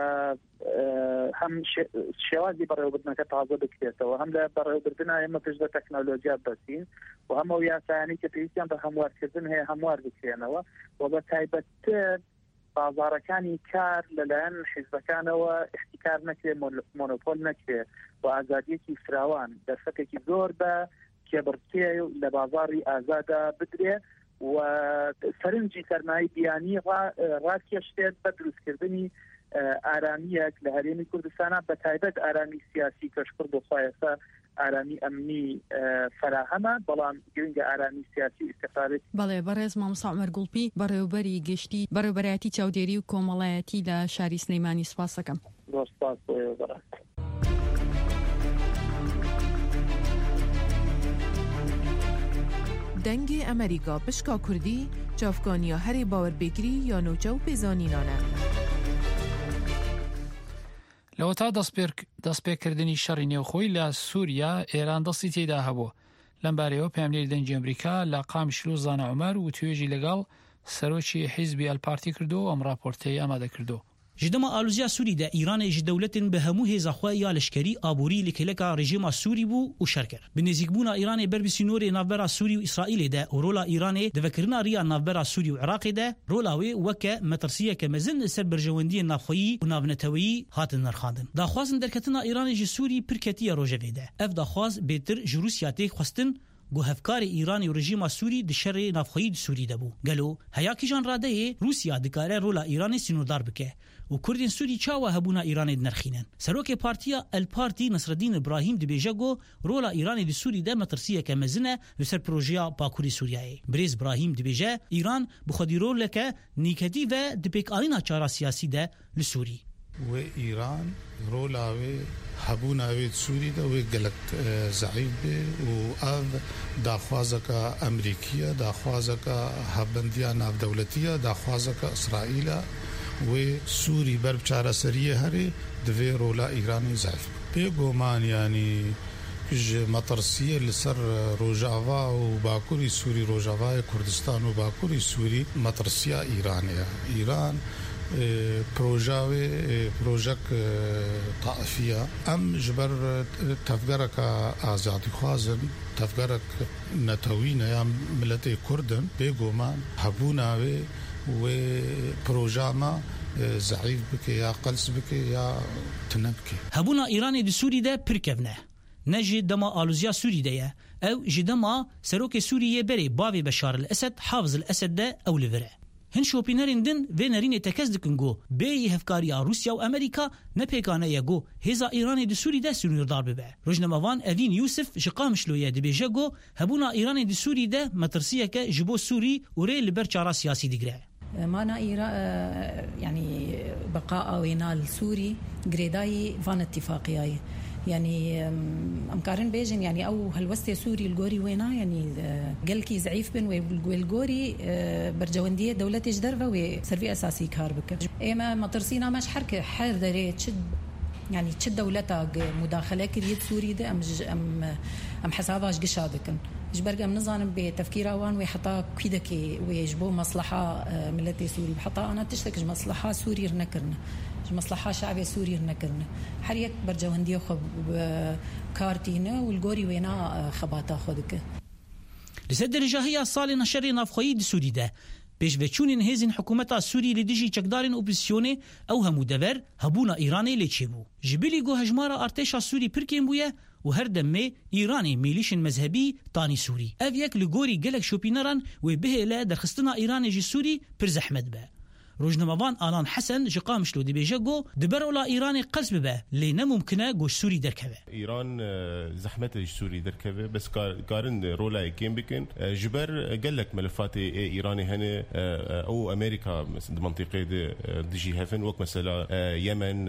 Speaker 3: هەم شێوازی بەڕێوەبردنەکە تازە بکرێتەوە هەم لە بەڕێوەبردنە ئێمە پێش بە تەکنۆلۆژیا بەسین و هەم ئەو یاسایانی کە پێویستیان بە هەموارکردن هەیە هەموار بکرێنەوە و بە تایبەتتر بازارەکانی کار لەلایەن حیزبەکانەوە احتیکار نەکرێ مۆنۆپۆل نەکرێ و ئازادیەکی فراوان دەرفەتێکی زۆر بە کێبڕکێ لە بازاری ئازادا بدرێ و سەرنجی سەرمایی بیانی ڕاکێشتێت بە دروستکردنی ئارامیەک لە هەرێمی کوردستانە بە تایبەت ئارامی سیاسی کەشکر بۆ خۆیەسا ئارامی ئەمنی فراهەمە بەڵام گرنگە ئارامی سیاسی ئیستیفادە.
Speaker 21: بەڵێ بەڕێز مامۆستا عومەر گوڵپی بەڕێوەبەری گشتی بەڕێوەبەرایەتی چاودێری و کۆمەڵایەتی لە شاری سلەیمانی سوپاس دەکەم.
Speaker 3: سپاس بۆ
Speaker 12: دنگ امریکا پشکا کردی چافکانیا هری باور بگری یا نوچو بزانینانه.
Speaker 1: لەوە تا دەستپێکردنی شەڕی نێوخۆی لە سووریا ئێران دەستی تێدا هەبوو. لەم بارەیەوە پامنێری دەنگی ئەمریکا لە قامشلو زانە عومەر و توێژی لەگەڵ سەرۆکی حیزبی ئەلپارتی کردو و ئەم راپۆرتەی ئامادە کردو.
Speaker 13: جدما آلوزیا سوری ده ایران ج دولتن به همو هزاخوای یا لشکری آبوری لکلکا رژیم سوری بو و شرکر بنزیکبونا ایران بربسینور ناوبرا سوری و اسرائیل ده و رولا ایران د وکرنا ریا ناوبرا سوری و عراق ده رولاوی وک مترسیه که مزن سر برجوندی نافخویی و ناونتوی هاتن نرخاندن دا خوازن درکتنا ایران ج سوری پرکتی روجوی ده اف دا خواز بهتر جروسیا ته خواستن گو هفکار ایرانی و رژیم سوری د شر نافخویی سوری ده بو گلو هيا کی جان راده روسیا دکاره رولا ایران سینودار بکه و کردین سوری چاوا هبونا ایران نرخینن سروک پارتیا الپارتی نصرالدین ابراهیم دی بیجاگو رولا ایران دی سوری ده مترسیه که مزنه لسر پروژیا باکوری سوریای بریز ابراهیم دی بیجا ایران بخودی رول که نیکتی و دی پیک آلینا چارا سیاسی ده لسوری
Speaker 4: و ایران رولا و هبونا و سوری ده و گلت ضعیف به و آب داخوازک امریکیه داخوازک هبندیا ناف دولتیه داخوازک اسرائیل و سوری برب چاره سریه هری دوی رولا ایرانی ضعیف پیگومان یعنی کج مطرسیه لسر روجاوا و باکوری سوری روجاوا کردستان و باکوری سوری مطرسیه ایرانیه ایران پروژک طائفیه ام جبر تفگرک آزادی خوازن تفگرک نتوین یا ملت کردن پیگومان هبونا و پروژاما ضعیف بکه یا قلص بکه یا تنبکه
Speaker 13: هبونا ایران دی سوری ده پرکونه نجی دما آلوزیا سوری ده او جدما سروک سوریه بری باوی بشار الاسد حافظ الاسد ده او لوره هن شوپینرین دن و نرین تکز دکنگو بی هفکاری روسیا و امریکا نپیکانه یگو هزا ایران دی سوری ده سنوردار ببه روزنامه‌وان اوین یوسف شقامشلویه دی بیجاگو هبونا ایران دی سوری ده مترسیه که جبو سوری و ری لبر چارا سیاسی دیگره
Speaker 16: مانا يعني بقاء وينال سوري جريداي فان اتفاقياي يعني امكارن بيجن يعني او هالوسته سوري الجوري وينا يعني قلكي زعيف بن والجوري برجونديه دولتي جدرفه وسرفي اساسي كاربك اما مطرسينا مش حركه حر دري تشد يعني تشد دولتها مداخله كريت سوري ده ام حساباش قشادكن جبرق ام نظام بتفكيره وان ويحطا كيدكي ويجبو مصلحه ملتي سوري بحطا انا تشتكج مصلحه سوري رنكرنا مصلحه شعبيه سوري رنكرنا حريك برجونديه خب كارتينا والجوري وينا خباتا خدك
Speaker 13: لسد الجاهيه صال نشر نافخوي سوري ده پیش وچونین هزین حکومت سوری لدیجی چکدارن اپوزیسیونه او همو دور هبونا ایرانی لچیبو جبلی گو هجمارا ارتشا سوری پرکیم بویه و هر دمه ایرانی میلیشن مذهبی تانی سوری او یک لگوری گلک شوپینران و بهله درخستنا ایرانی جی سوری پر زحمت به روزنامه‌وان آلان حسن جقامشلو دی بیجاگو دبرولا ایرانی قصب به لینه ممکنه گوش سوری درکوه
Speaker 19: ایران زحمت سوری درکوه بس کارن رولا کیم بکن جبر گلک ملفات ایرانی هنه او امریکا منطقه دجی هفن وک مثلا یمن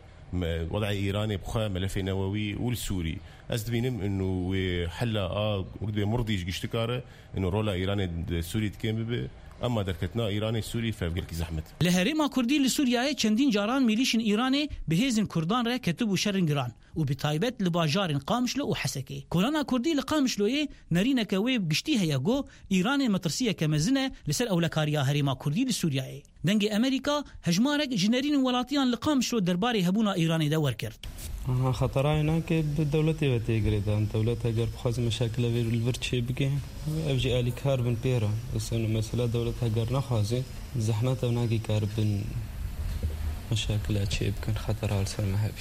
Speaker 19: وضع ايراني بخا ملف نووي والسوري ازدبينم انه حلا وقد مرضي جشتكاره انه رولا ايراني سوري تكمل اما دركتنا ايراني سوري فبقلك زحمت
Speaker 13: لهريما كردي لسوريا چندين جاران ميليشن ايراني بهزن كردان را كتب وشرنجران وبتايبت لباجار قامشلو وحسكي كولانا كردي لقامشلو نرينا كويب قشتي هياغو ايراني مترسيه كمزنه لسر اولكاريا هريما كردي لسوريا دنگي امريكا هجمارك جنرين ولاتيان لقامشلو درباري هبونا ايراني دور كرد
Speaker 22: خطرائنا که دولتی و تیگریدن دولت اگر بخواست مشاکل الورچه بگه افجی آلی کار بن پیرا مثلا دولت اگر نخوازه زحمت و ناگی کار بن مشاکل چه بکن خطر سر مهبی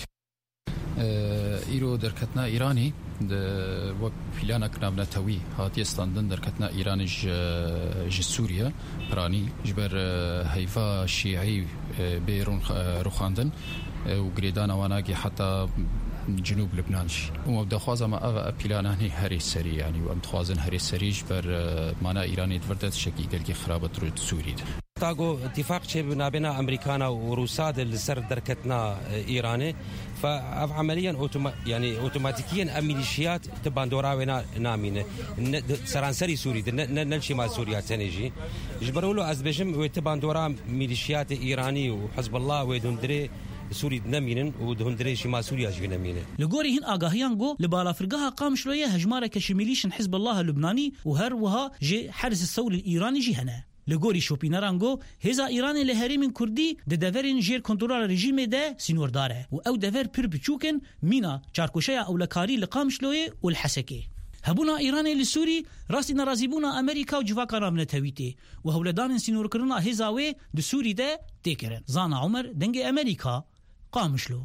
Speaker 23: ایرو درکتنا ایرانی و پیلانک نامنتوی هاتی استاندن درکتنا ایرانی ج سوریا پرانی جبر هیفا شیعی بیرون روخاندن وقريدان واناقي حتى جنوب لبنان ومدخوازا ما اغا بلاناني هري سري يعني وامتخوازن هري سري جبر مانا ايراني دفردت شكي قلقي خرابة رود سوري
Speaker 5: تاغو اتفاق شيء بنابنا امريكانا وروسا لسر دركتنا ايراني فعمليا يعني اوتوماتيكيا الميليشيات تبان دوراوينا نامينه سرانسري سوري نلشي مع سوريا تنجي جبرولو ازبجم وتبان دورا ميليشيات ايراني وحزب الله ويدندري سوري نمينن ودهندري شما سوريا جنمينه
Speaker 13: لغوري هن اغاهيان جو لبالا فرقها قام شلويه هجماره كشميليشن حزب الله اللبناني وهر وها جي حرس الثور الايراني جهنا لغوري شوبينارانگو هزا ایران لهریم کردی د دورین جیر کنترل رژیم ده سینور داره و او دور پر بچوکن مینا چارکوشیا اولکاری لقامشلوی والحسكي هبونا ایران لسوري راس نرازيبونا امريكا وجواكا منتويتي وهولدان سینور کرنا هزاوي د سوري ده تکرن زانا عمر دنگ امريكا قامشلو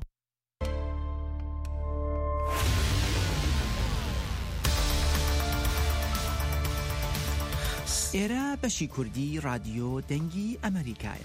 Speaker 6: ئێرە بەشی کوردی رادیۆ دەنگی ئەمریکایە.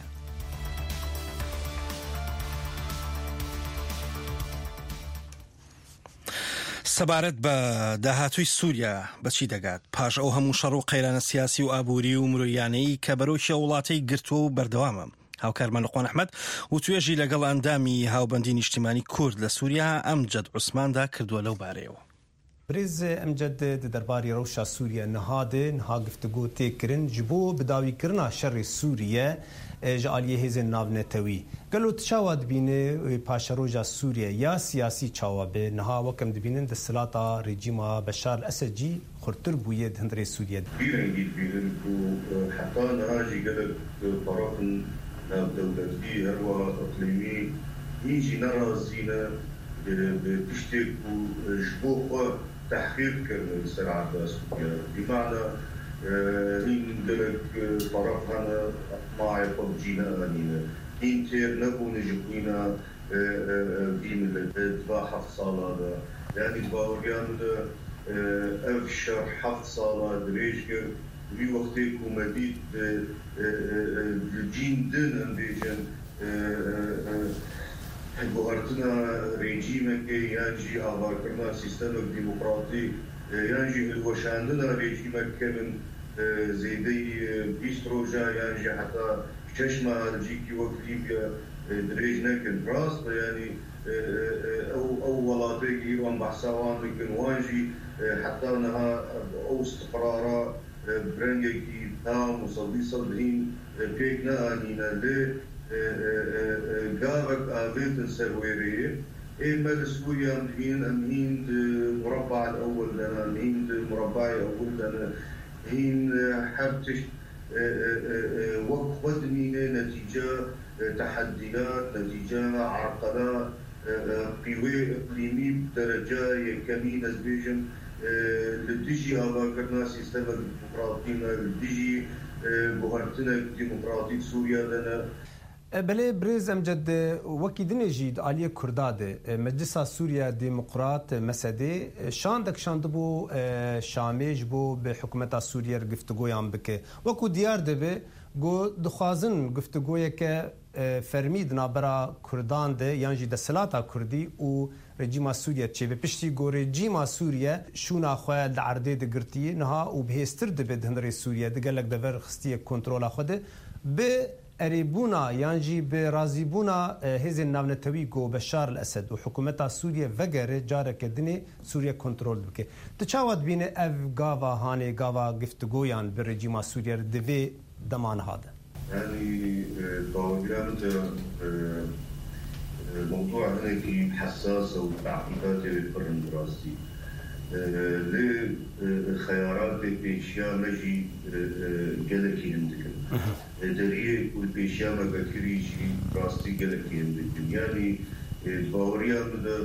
Speaker 2: سەبارەت بە داهاتووی سووریا بەچی دەگات پاش ئەو هەموو شەڕ و قەیرانە سیاسی و ئابووری و مرۆیانەی کە بەرەوشی وڵاتەی گرتووە و بەردەوامە. هاوکارمان لەقۆن ئەحمەد و توێژی لەگەڵ ئەندامی هاوبەندی نیشتیمانی کورد لە سووریا ئەمجەد عوسماندا کردووە لەو بارەیەوە.
Speaker 7: برز امجد درباری روشا سوریه نهاده نها گفتگو تکرن جبو بداوی کرنا شر سوریه جعالیه هزن ناونتوی قالو تشاواد بینه پاش روجا سوریه یا سیاسی چاوابه نها وکم دبینن دستلاتا رژیما بشار الاسد جی خورتر بویه هندری سوریه
Speaker 24: بینن و حتی نهاجی قلت طرفن دولتی هروا اقلیمی اینجی نرازینا بتشتك وجبوه تحقيق الصراع السوري بمعنى إن دلك طرفنا ما يطبجينا أنينا إن تير نبو نجبينا دين الدفاع حفظ صالة يعني باوريان أفشر حفظ صالة دريشكر في وقتك ومديد الجين دن أمبيجن بوارتنا رژیم که یعنی آوار کردن سیستم دموکراتی یعنی الوشاندنا رژیم که من زیدی 20 روزه یعنی حتی چشم هرجی که وقت لیبیا درج نکن راست یعنی او ولاتی که ایران بحثوان بکن وانجی حتی نها او استقرارا برنگی که تام و صدین پیک نه آنینا لی قابك آذيت السرويرية إما لسوريا أمين مربع الأول لنا أمين مربع الأول لنا هين حبتش وقفت مينة نتيجة تحديات نتيجة عرقلات قوى إقليمي بدرجة كمينة سبيشن لديجي أباكرنا سيستم الديمقراطينا لديجي بوهرتنا الديمقراطية سوريا لنا
Speaker 7: بله برز امجد وکی دنیجید علی کرداده مجلس سوریا دموکرات مسده شاندک شاند بو شامیج بو به حکومت سوریه گفتگویان بکه وکو دیار دبه گو دخوازن گفتگویه که فرمید نابرا کردان ده یعنی دسلاتا کردی و رژیم سوریه چه به پشتی گو رژیم سوریه شونا خواه لعرده دگرتیه نها و بهستر دبه دهنر سوریه دگلک دور خستی کنترول خوده به اريبونا يانجي برازيبونا هذه الناونتوي جو بشار الاسد وحكومتها سوريا وغير جارك دني سوريا كنترول بك تشاود بين اف غافا هاني غافا گفتگويان بالرجيم سوريا دفي دمان هذا
Speaker 24: يعني طاولات الموضوع هيك حساس وتعقيدات القرن الدراسي لخيارات بيشيا مجي جلكي عندك دريه والبيشيا ما بكريجي راستي جلكي عندك يعني باوريا بدا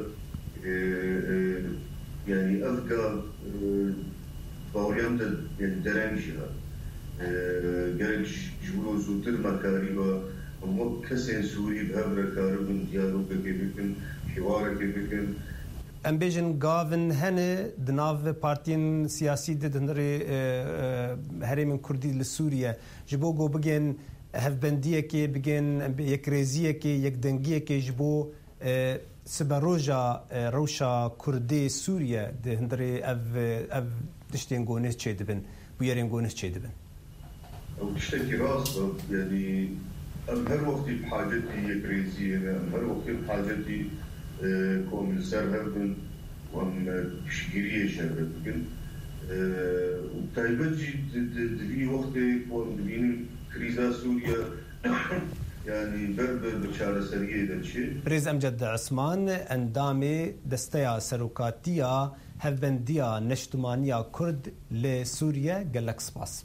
Speaker 24: يعني أفكار باوريا بدا درنجها جلك جولو زوتر مكاريبا هم كسين سوري بهبر كاربن ديالوج كيفكن حوار كيفكن
Speaker 7: ام بیژن گاون هنه دناو پارتین سیاسی دندری هرم کردی لسوریه جبو گو بگن هفبندیه که بگن یک ریزیه که یک دنگیه که جبو سبروجا روشا کردی سوریه دندری اف دشتین گونه چه دبن بویرین گونه چه دبن
Speaker 24: أو تشتكي راسها يعني أم هر وقت بحاجتي يكريزية أم هر وقت بحاجتي كوم لسر هربن وأم تشكيرية شربن وتايبتي دبي وقتي كوم دبين كريزا سوريا يعني بربر بشارة سرية دلشي
Speaker 7: بريز أمجد عثمان اندامي دستيا سروكاتيا هفبنديا نشتمانيا كرد لسوريا قالك سباس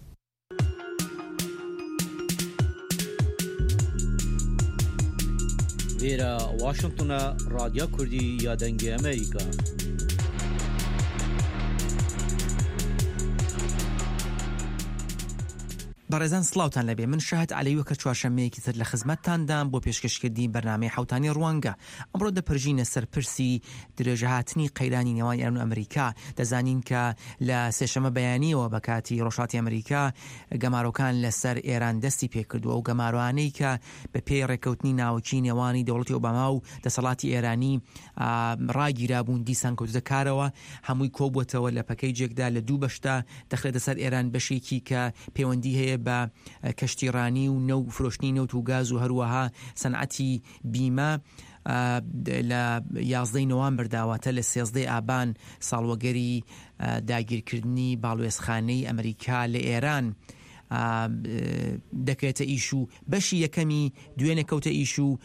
Speaker 9: ویرا واشنگتن رادیو کردی یا دنگ امریکا
Speaker 6: بەڕێزان سڵاوتان لەبێ من شاهد عەلەیوە کە چوارشەممەیەکی تر لە خزمەتتاندام بۆ پێشکەشکردنی بەرنامەی حوتانی ڕوانگە ئەمڕۆ دەپەرژینە سەرپرسی درێژەهاتنی قەیرانی نێوان ئێران و ئەمریکا دەزانین کە لە سێشەمە بەیانیەوە بە کاتی ڕۆژهاتی ئەمریکا گەمارۆکان لەسەر ئێران دەستی پێکردووە و گەمارۆانەی کە بە پێی ڕێکەوتنی ناوچی نێوانی دەوڵەتی ئۆباما و دەسەڵاتی ئێرانی ڕاگیرابوون دیسان کەوتە کارەوە هەمووی کۆبووەتەوە لە پەکەیجێکدا لە دوو بەشتا دەخرێتە سەر ئێران بەشێکی کە پەیوەندی هەیە بە کەشتیڕانی و نەو فرۆشتنی نەوت و گاز و هەروەها سەنعەتی بیمە لە 11 نۆوەمبەر داواتە لە 13 ئابان ساڵوەگەری داگیرکردنی باڵوێزخانەی ئەمریکا لە ئێران دەکرێتە ئیش و بەشی یەکەمی دوێنێ کەوتە ئیش و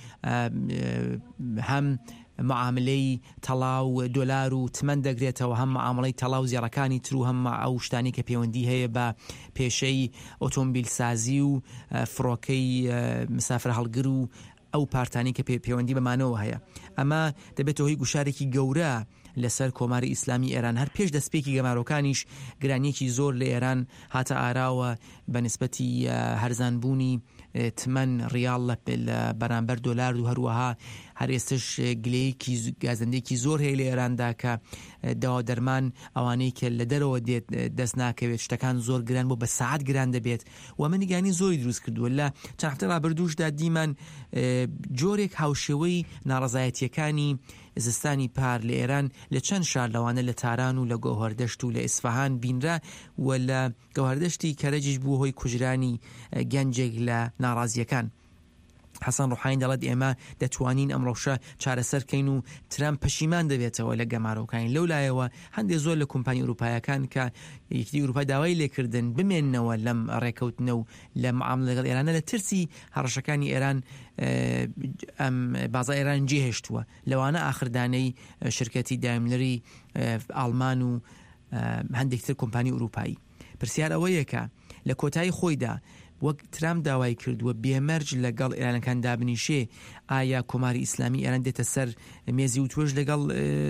Speaker 6: هەم معاملەی تەڵاو دۆلار و تمەن دەگرێتەوە هەم معاملەی تەڵاو زیێڕەکانی تر و هەم ئەو شتانی کە پەیوەندی هەیە بە پێشەی ئۆتۆمبیل سازی و فڕۆکەی مسافر هەڵگر و ئەو پارتانی کە پەیوەندی بەمانەوە هەیە ئەمە دەبێتەوە هۆی گوشارێکی گەورە لەسەر کۆماری ئیسلامی ئێران هەر پێش دەستپێکی گەمارۆکانیش گرانیەکی زۆر لە ئێران هاتە ئاراوە بە نسبەتی هەرزانبوونی تمەن ڕیاڵ لە بەرامبەر دۆلار و هەروەها هەر ئێستش گلەیەکی گازەندێکی زۆر هەیە لە ئێراندا کە داوا دەرمان ئەوانەی کە لە دەرەوە دێت دەست ناکەوێت شتەکان زۆر گران بۆ بە سەعات گران دەبێت و ئەمە نیگانی زۆری دروست کردووە لە چەند هەفتەی ڕابردووشدا دیمان جۆرێک هاوشێوەی ناڕەزایەتیەکانی زستانی پار لە ئێران لە چەند شار لەوانە لە تاران و لە گۆهەردەشت و لە ئیسفەهان بینرا و لە گۆهەردەشتی کەرەجیش بوو هۆی کوژرانی گەنجێک لە ناڕازیەکان حەسەن ڕوحانی دەڵێت ئێمە دەتوانین ئەمڕۆشە چارەسەرکەین و ترامپ پەشیمان دەبێتەوە لە گەمارۆکانی لەولایەوە هەندێک زۆر لە کۆمپانی ئەوروپایەکان کە یەکتی ئەوروپا داوای لێکردن بمێننەوە لەم ڕێکەوتنە و لە معاملە لەگەڵ ئێرانە لە ترسی هەڕەشەکانی ئێران ئەم بازا ئێران جێهێشتووە لەوانە ئاخردانەی شرکەتی دایملەری ئاڵمان و هەندێکتر کۆمپانی ئەوروپایی پرسیار ئەوەیە کە لە کۆتایی خۆیدا وەک ترامپ داوای کردووە بێمەرج لەگەڵ ئێرانەکان دابنیشێ ئایا کۆماری ئیسلامی ئێران دێتە سەر مێزی و توێژ لەگەڵ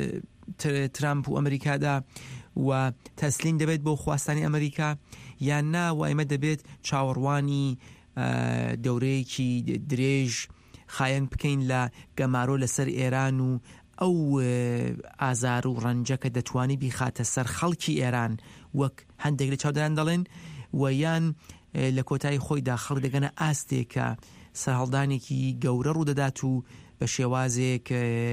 Speaker 6: ترامپ و ئەمریکادا و تەسلیم دەبێت بۆ خواستانی ئەمریکا یان نا و ئێمە دەبێت چاوەڕوانی دەورەیەکی درێژ خایەن بکەین لە گەمارۆ لەسەر ئێران و ئەو ئازار و ڕەنجە کە دەتوانی بیخاتە سەر خەڵکی ئێران وەک هەندێک لە چاودەران دەڵێن و یان لە کۆتایی خۆیدا خەڵک دەگەنە ئاستێک کە سەرهەڵدانێکی گەورە ڕوودەدات و بە شێوازێک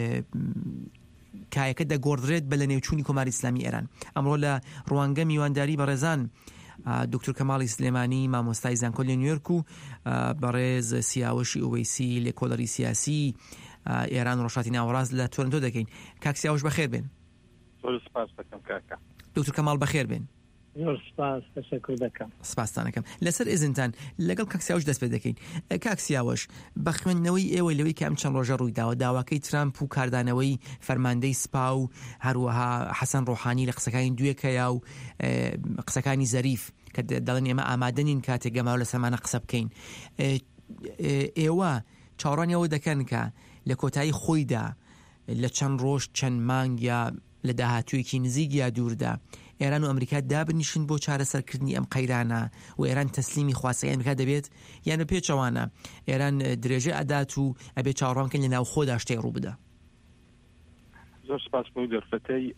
Speaker 6: کایەکە دەگۆڕدرێت بە لە نێوچوونی کۆماری ئیسلامی ئێران ئەمڕۆ لە ڕوانگە میوانداری بەڕێزان دکتۆر کەماڵی سلێمانی مامۆستای زانکۆ لە نیویۆرک و بەڕێز سیاوەشی ئۆوەیسی لێکۆڵەری سیاسی ئێران و ڕۆژهاتی ناوەڕاست لە تۆرنتۆ دەکەین کاک سیاوەش بەخێر بێن
Speaker 10: سپاس دەکەم کاکە
Speaker 6: دکتۆر کەماڵ بەخێر بێن
Speaker 10: سپاس تشکر دەکەم
Speaker 6: سپاستانەکەم لەسەر ئێزنتان لەگەڵ کاکسیاوش دەست پێ دەکەین کاکسیاوەش بە خوێندنەوەی ئێوە لەوەی کە ئەم چەند ڕۆژە ڕوویداوە داواکەی ترامپ و کاردانەوەی فەرماندەی سپا و هەروەها حەسەن ڕۆحانی لە قسەکانی دوێکەیە و قسەکانی زەریف کە دەڵێن ئێمە ئامادەنین کاتێک گەماوە لە سەمانە قسە بکەین ئێوە چاوەڕوانیەوە دەکەن کە لە کۆتایی خۆیدا لە چەند ڕۆژ چەند مانگ یا لە داهاتوویەکی نزیک یا دووردا ئێران و ئەمریکا دابنیشن بۆ چارەسەرکردنی ئەم قەیرانە و ئێران تەسلیمی خواستەکانی ئەمریکا دەبێت یان بە پێچەوانە ئێران درێژە ئەدات و ئەبێت چاوەڕوانکەن لە ناو خۆدا شتێک ڕوو بدە.
Speaker 10: زۆر سپاس بۆ دەرفەتەی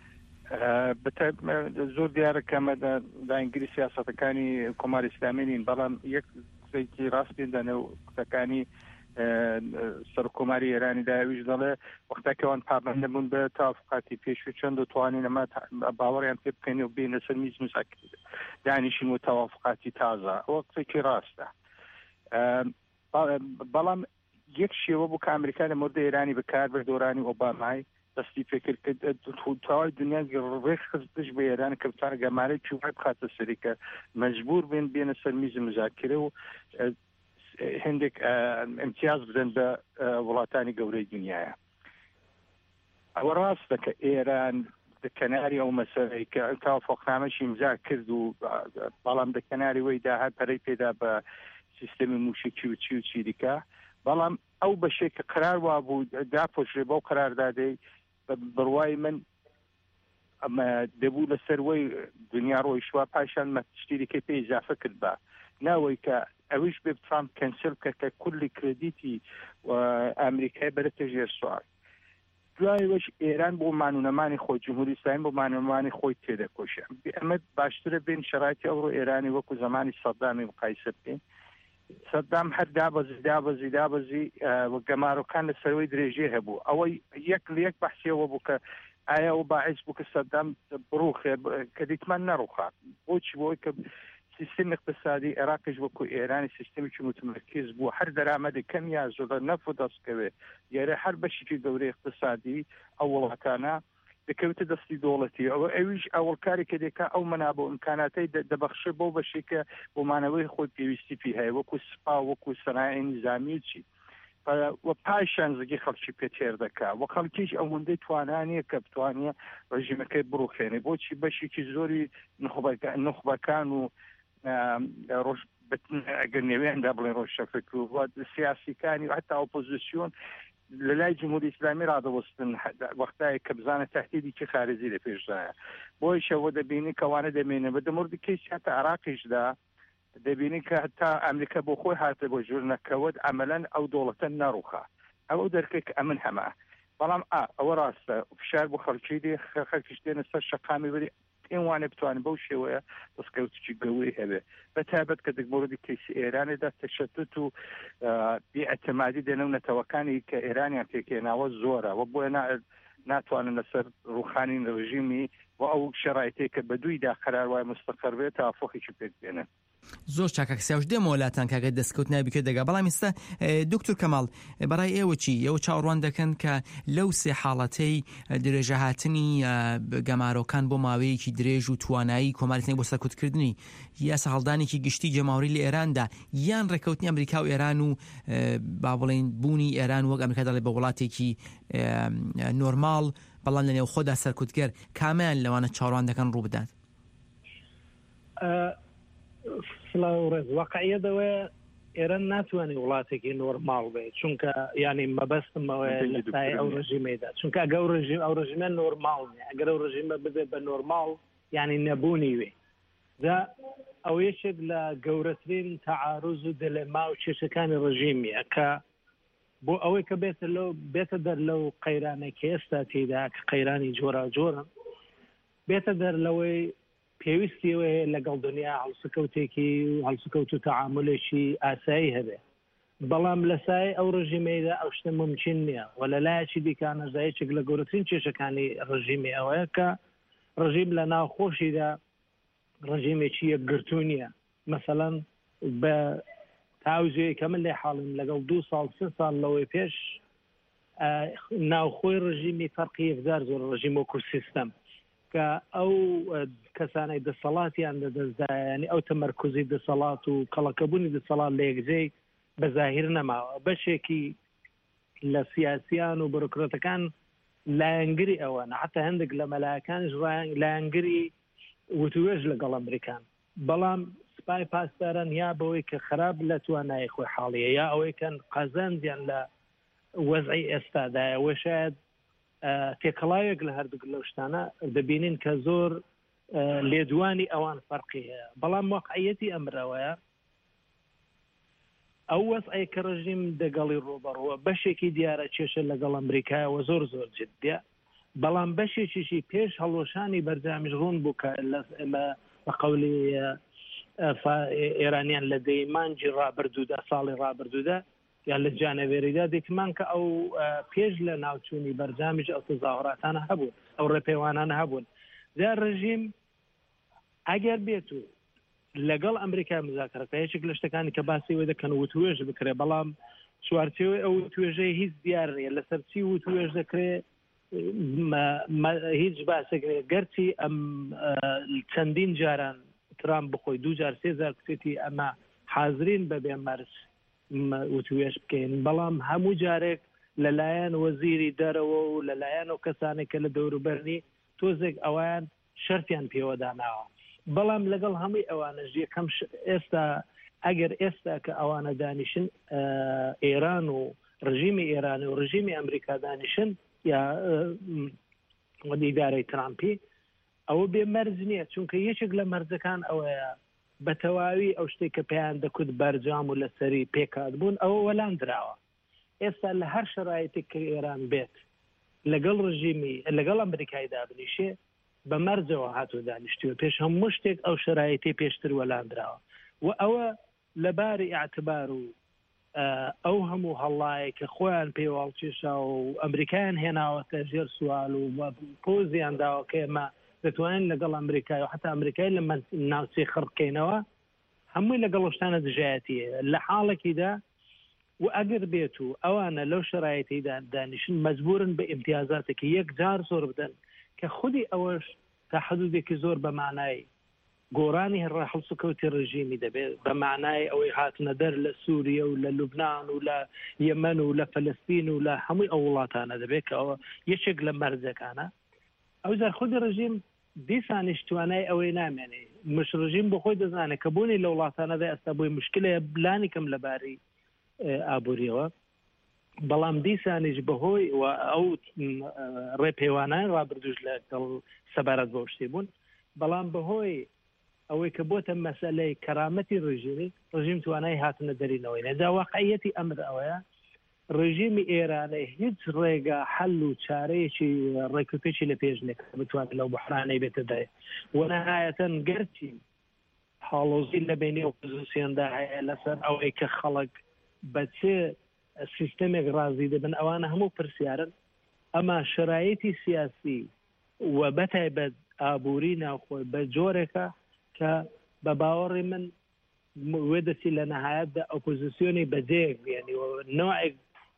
Speaker 10: زۆر دیارە کەمە داینگیری سیاسەتەکانی کۆماری ئیسلامی نین بەڵام یەک قسەیەکی ڕاست پێدەنێ و قسەکانی سەرکۆماری ئێرانی داویش دەڵێ وەختاکەوان پابەندە بوون بە تاوافقاتی پێش و چەند دەتوانین ئەمە باوەڕیان پێ بکەین و بێنە سەر میز مذاکرە دانیشین و تاوافقاتی تازە ئەوە قسەی ڕاستە. بەڵام یەک شێوە بوو کە ئەمریکا لە مۆردە ئێرانی بەکار بە دۆرانی ئۆبامای دەستی پێکرد تاوای دنیا ڕێک خستش بە ئێران کە بتوانە گەمارەی چوبای بخاتە سەری کە مەجبور بێنە سەر میزی مذاکرە و هەندێک امتیاز بدەن بە وڵاتانی گەورەی دنیاە. ئەوە ڕاستە کە ئێران کەناری ئەو مەسەلەی کە تاوافقنامەشی امزا کرد و بەڵام دە کەناری وەی داهات پەرەی پێدا بە سیستەمی موشکی و چی و چی دیکە، بەڵام ئەو بەشێک کە قرار وابوو داپۆشرێ بەو قراردادەی بڕوای من ئەمە دەبوو لەسەروەی دنیا ڕۆیشتوە پاشان مەشتیریکەی پێ ئیزافە کرد بە ناوەی کە ئەویش بێ ترامپ کەنسل کە کولی کردیتی ئەمریکای بەرەتە ژێر سوار. دوایەوەش ئێران بۆ مانونەمانی خۆی جمهوری ئیسلامی بۆ مانونەمانی خۆی تێدەکۆشە. ئەمە باشترە بین شرایطی ئەوڕۆ ئێرانی وەکو زمانی سەدامی مقایسە بکەین. سەدام هەر دابەزی گەمارۆکان لە سەروەی درێژێ هەبوو. ئەوەی یەک لە یەک بەحسیەوە بوو کە ئایا ئەو باعث بوو کە سەدام بڕوخێ کە دیتمان نەڕوخات. بۆچی بۆی کە سیستم اقتصادی عێراقیش وەکو ئێرانی سیستمێکی متمرکز بوو، هەر دەرامەدی کەم یا زۆر نەفت دەستکەوێ یارە هەر بەشێکی گەورەی اقتصادی ئەو وڵاتانە دەکەوتە دەستی دۆڵەتی. ئەویش ئەوڵکاری کە دێکا ئەو مەنابە ئیمکاناتی دەبەخشە بۆ بەشێکە بۆمانەوەی خۆی پێویستی پێ هەیە وەکو سپا وەکو سەنایە نظامی چی و پاشان زگی خەڵکی پێ تێر دەکا و خەڵکیش ئەوەندەی توانانیە کە بتوانێت ڕژیمەکەی بڕوخێنێ. بۆچی بەشێکی زۆری نخبەکان و ڕۆژ ئەگەر نێوێندا بڵێن ڕۆژشەفێک و سیاسیەکانی و حتا ئۆپۆزیسیۆن لە لای جمهوری ئیسلامی ڕادەوەستن وەختایە کە بزانە تەهدیدێکی خارجی لە پێشدایە. بۆی شەوە دەبینی کەوانە دەمێنە بە دەمەوردی کەیسی هەتا عێراقیشدا دەبینی کە هەتا ئەمریکا بۆ خۆی هاتە بۆ ژوورنەکەوت عەمەلەن ئەو دۆڵەتە نەڕوخا. ئەو دەرکێک ئەمن هەمە. بەڵام ئەوە ڕاستە فشار بۆ خەڵکی دێ خەڵکیش دێنە سەر شەقامی وەری پێم وانێ بتوانین بەو شێوەیە دەستکەوتێکی گەورەی هەبێ بەتایبەت کە دەگمۆردی کەیسی ئێرانێدا تەشەدد و بێئەتمادی دەنەونەتەوەکانی کە ئێرانیان پێکێناوە زۆرە و بۆیە ناتوانن لەسەر ڕوخانی ڕژیمی و ئەو شەرایطێک کە بەدوویدا قەرار وای مستەقر بێت تاوافقێکی پێک بێنن.
Speaker 6: زۆر چاکەکسیاوش دێمە وڵاتان کاگە دەستکەوت نابیکە دەگا. بەڵام ئێستا دکتۆر کەماڵ بەڕای ئێوە چی؟ ئێوە چاوەڕوان دەکەن کە لەو سێ حاڵەتەی درێژە هاتنی گەمارۆکان بۆ ماوەیەکی درێژ و توانایی کۆماریتنی بۆ سەرکوتکردنی یاسا هەڵدانێکی گشتی جەماوەری لە ئێراندا یان ڕێکەوتنی ئەمریکا و ئێران و با بڵێن بوونی ئێران وەک ئەمریکا دەڵێ بە وڵاتێکی نۆرماڵ بەڵام لە نێو خۆدا سەرکوتگەر کامیان لەوانە چاوەڕوان دەکەن ڕوو بدات؟
Speaker 8: واقعیە دەوێ ئێران ناتوانێت وڵاتێکی نۆرماڵ بێت چونکە ینی مەبەستمەوە لەسای ئەو ڕژیمەیدا چونکە ئەگە ئەو ڕژیمە نۆرماڵ ئەگەر ئەو ڕژیمە بدێت بە نۆرماڵ ینی نەبوونی وێ دا ئەو یەکێک لە گەورەترین تەعاروز و دلێما و کێشەکانی ڕژیمیە کە بۆ ئەوەی کە بێتە دەر لەو قەیرانەی کە ئێستا تێدا کە قەیرانی جۆرا جۆرن بێتە دەر لەوەی پێویستیەوەی لەگەڵ دنیا هەڵسکەوتێکی هەڵسکەوت و تەعاملێکی ئاسایی هەبێ. بەڵام لە سای ئەو ڕژیمەیدا ئەو شتە ممکن نییە و لە لایەکی دیکانە زایەکێک لە گەورەترین کێشەکانی ڕژیمی ئەوەیە کە ڕژیم لە ناوخۆشیدا ڕژیمێکی یەکگرتوونیە. مەسەڵەن بە تاوزێ کە من لێ حاڵم لەگەڵ 2 ساڵ 3 ساڵ لەوەی پێش ناوخۆی ڕژیمی فەرقی یەکدار زۆر ڕژیم وەکو سیستەم کە ئەو کەسانەی دەسەڵاتیان لەدەستدایانی ئەو تەمەرکوزی دەسەڵات و کەڵەکەبوونی دەسەڵات لە یەکجێی بەظاهر نەماوە. بەشێکی لە سیاسیان و بۆرۆکرۆتەکان لایەنگری ئەوەنە حتا هەندێک لە مەلایەکانش لایەنگری وتوێژ لەگەڵ ئەمریکان. بەڵام سپای پاسداران یا بەوەی کە خراپ لە توانایی خۆی حاڵیە یا ئەوەی کەن قەزەندیان لە وەزعی ئێستادایە وە شاید تێکەڵاوێک لە هەردووک لەو شتانە دەبینین کە زۆر لێدوانی ئەوان فەرقی هەیە. بەڵام واقعیەتی ئەمرەوەیە ئەو وەزعی کە ڕژیم دەگەڵی ڕۆبەڕوە بەشێکی دیارە کێشە لەگەڵ ئەمریکایەوە زۆر جددیە. بەڵام بەشێکیشی پێش هەڵۆشانی بەرجامیش ڕوون بوو کە بە قەولی ئێرانیان لە دەیمانجی ڕابردوودا ساڵی ڕابردوودا یا لە جانەوێریدا دیتمان کە ئەو پێش لە ناوچوونی بەرجامیش ئەو تەظاهراتانە هەبوون ئەو ڕێپەیوانانە هەبوون دا ڕژیم ئەگەر بێت و لەگەڵ ئەمریکا مزاکرەکە هیچێک لە شتەکانی کە باسی وێ دەکەن وتوێژ بکرێ بەڵام چوارچێوەی ئەو توێژەی هیچ دیار نیە لەسەر چی وتوێژ دەکرێ هیچ باسەکرێ گەرچی ئەم چەندین جاران ترام بخۆی 2 جار 3 جار کتێتی ئەمە حازرین بەبێ مەرج وتوێژ بکەین بەڵام هەموو جارێک لەلایەن وەزیری دەرەوە و لەلایەن ئەو کەسانێک کە لە دەوروبەرنی تۆزێک ئەویان شەرتیان پێوەداناوە بەڵام لەگەڵ هەمووی ئەوانەش یەکەم ئێستا ئەگەر ئێستا کە ئەوانە دانیشن ئێران و ڕژیمی ئێرانی و ڕژیمی ئەمریکا دانیشن یا ئیدارەی ترامپی ئەوە بێ مەرج نییە چونکە یەکێک لە مەرجەکان ئەوەیە بە تەواوی ئەو شتێک کە پێیان دەکوت بەرجام و لەسەری پێکات بوون ئەوە وەلاندراوە ئێستا لە هەر شرایطێک کە ئێران بێت لەگەڵ ڕژیمی لەگەڵ ئەمریکای دابنیشێ بە مەرجەوە هاتوو دانیشتووە پێش هەموو شتێک ئەو شرایطی پێشتر وەلاندراوە و ئەوە لەباری ئاعتبار و ئەو هەموو هەڵایە کە خۆیان پێوەڵکێشا و ئەمریکایان هێناوەتە ژێر سوال و پۆزیان داوە کە ئێمە دەتوانین لەگەڵ ئەمریکای و حتا ئەمریکای لە ناوچەی خڕکەینەوە هەمووی لەگەڵ شتانە دژایەتیە لە حاڵێکیدا و ئەگەر بێت و ئەوانە لەو شرایطیدا دانیشن مەجبورن بە ئیمتیازاتێکی یەک جار زۆر بدەن کە خودی ئەوەش تا حدودێکی زۆر بە معنای گۆڕانی هەر هەڵس و کەوتی ڕژیمی دەبێت بە معنای ئەوەی هاتنە دەر لە سووریە و لە لوبنان و لە یەمەن و لە فەلەستین و لە هەمووی ئەو وڵاتانە دەبێت کە ئەوە یەکێک لە مەرجەکانە ئەو جار خودی ڕژیم دیسانیش توانای ئەوەی نامێنێ مش ڕژیم بۆ خۆی دەزانێت کە بوونی لە وڵاتانەدا ئەستا بۆی مشکلەیە بلانی کەم لەباری ئابووریەوە بەڵام دیسانیش بەهۆی و ئەو ڕێپەیوانان ڕابردوش لە سەبارەت بۆ شتێ بوون بەڵام بەهۆی ئەوەی کە بۆتە مەسەلەی کەرامەتی ڕژیم توانای هاتنە دەرینەوەی نەدا واقعیەتی ئەمر ئەوەیە ڕژیمی ئێرانەی هیچ ڕێگا حل و چارەیەکی ڕێکوپێکی لە پێش نێک بتوانێت لەو بەحرانەی بێتەدای وەنەهایەتەن گەرچی هاڵۆزی لە بینی ئۆپۆزیسیۆندا هەیە لەسەر ئەوەی کە خەڵک بە چێ سیستەمێک ڕازی دەبن ئەوانە هەموو پرسیارن ئەما شرایطی سیاسی و بەتایبەت ئابووری ناوخۆی بە جۆرێکە کە بە باوەڕی من وێ دەچی لە نەهایەتدا ئۆپۆزیسیۆنی بەجێک ینی نوعێک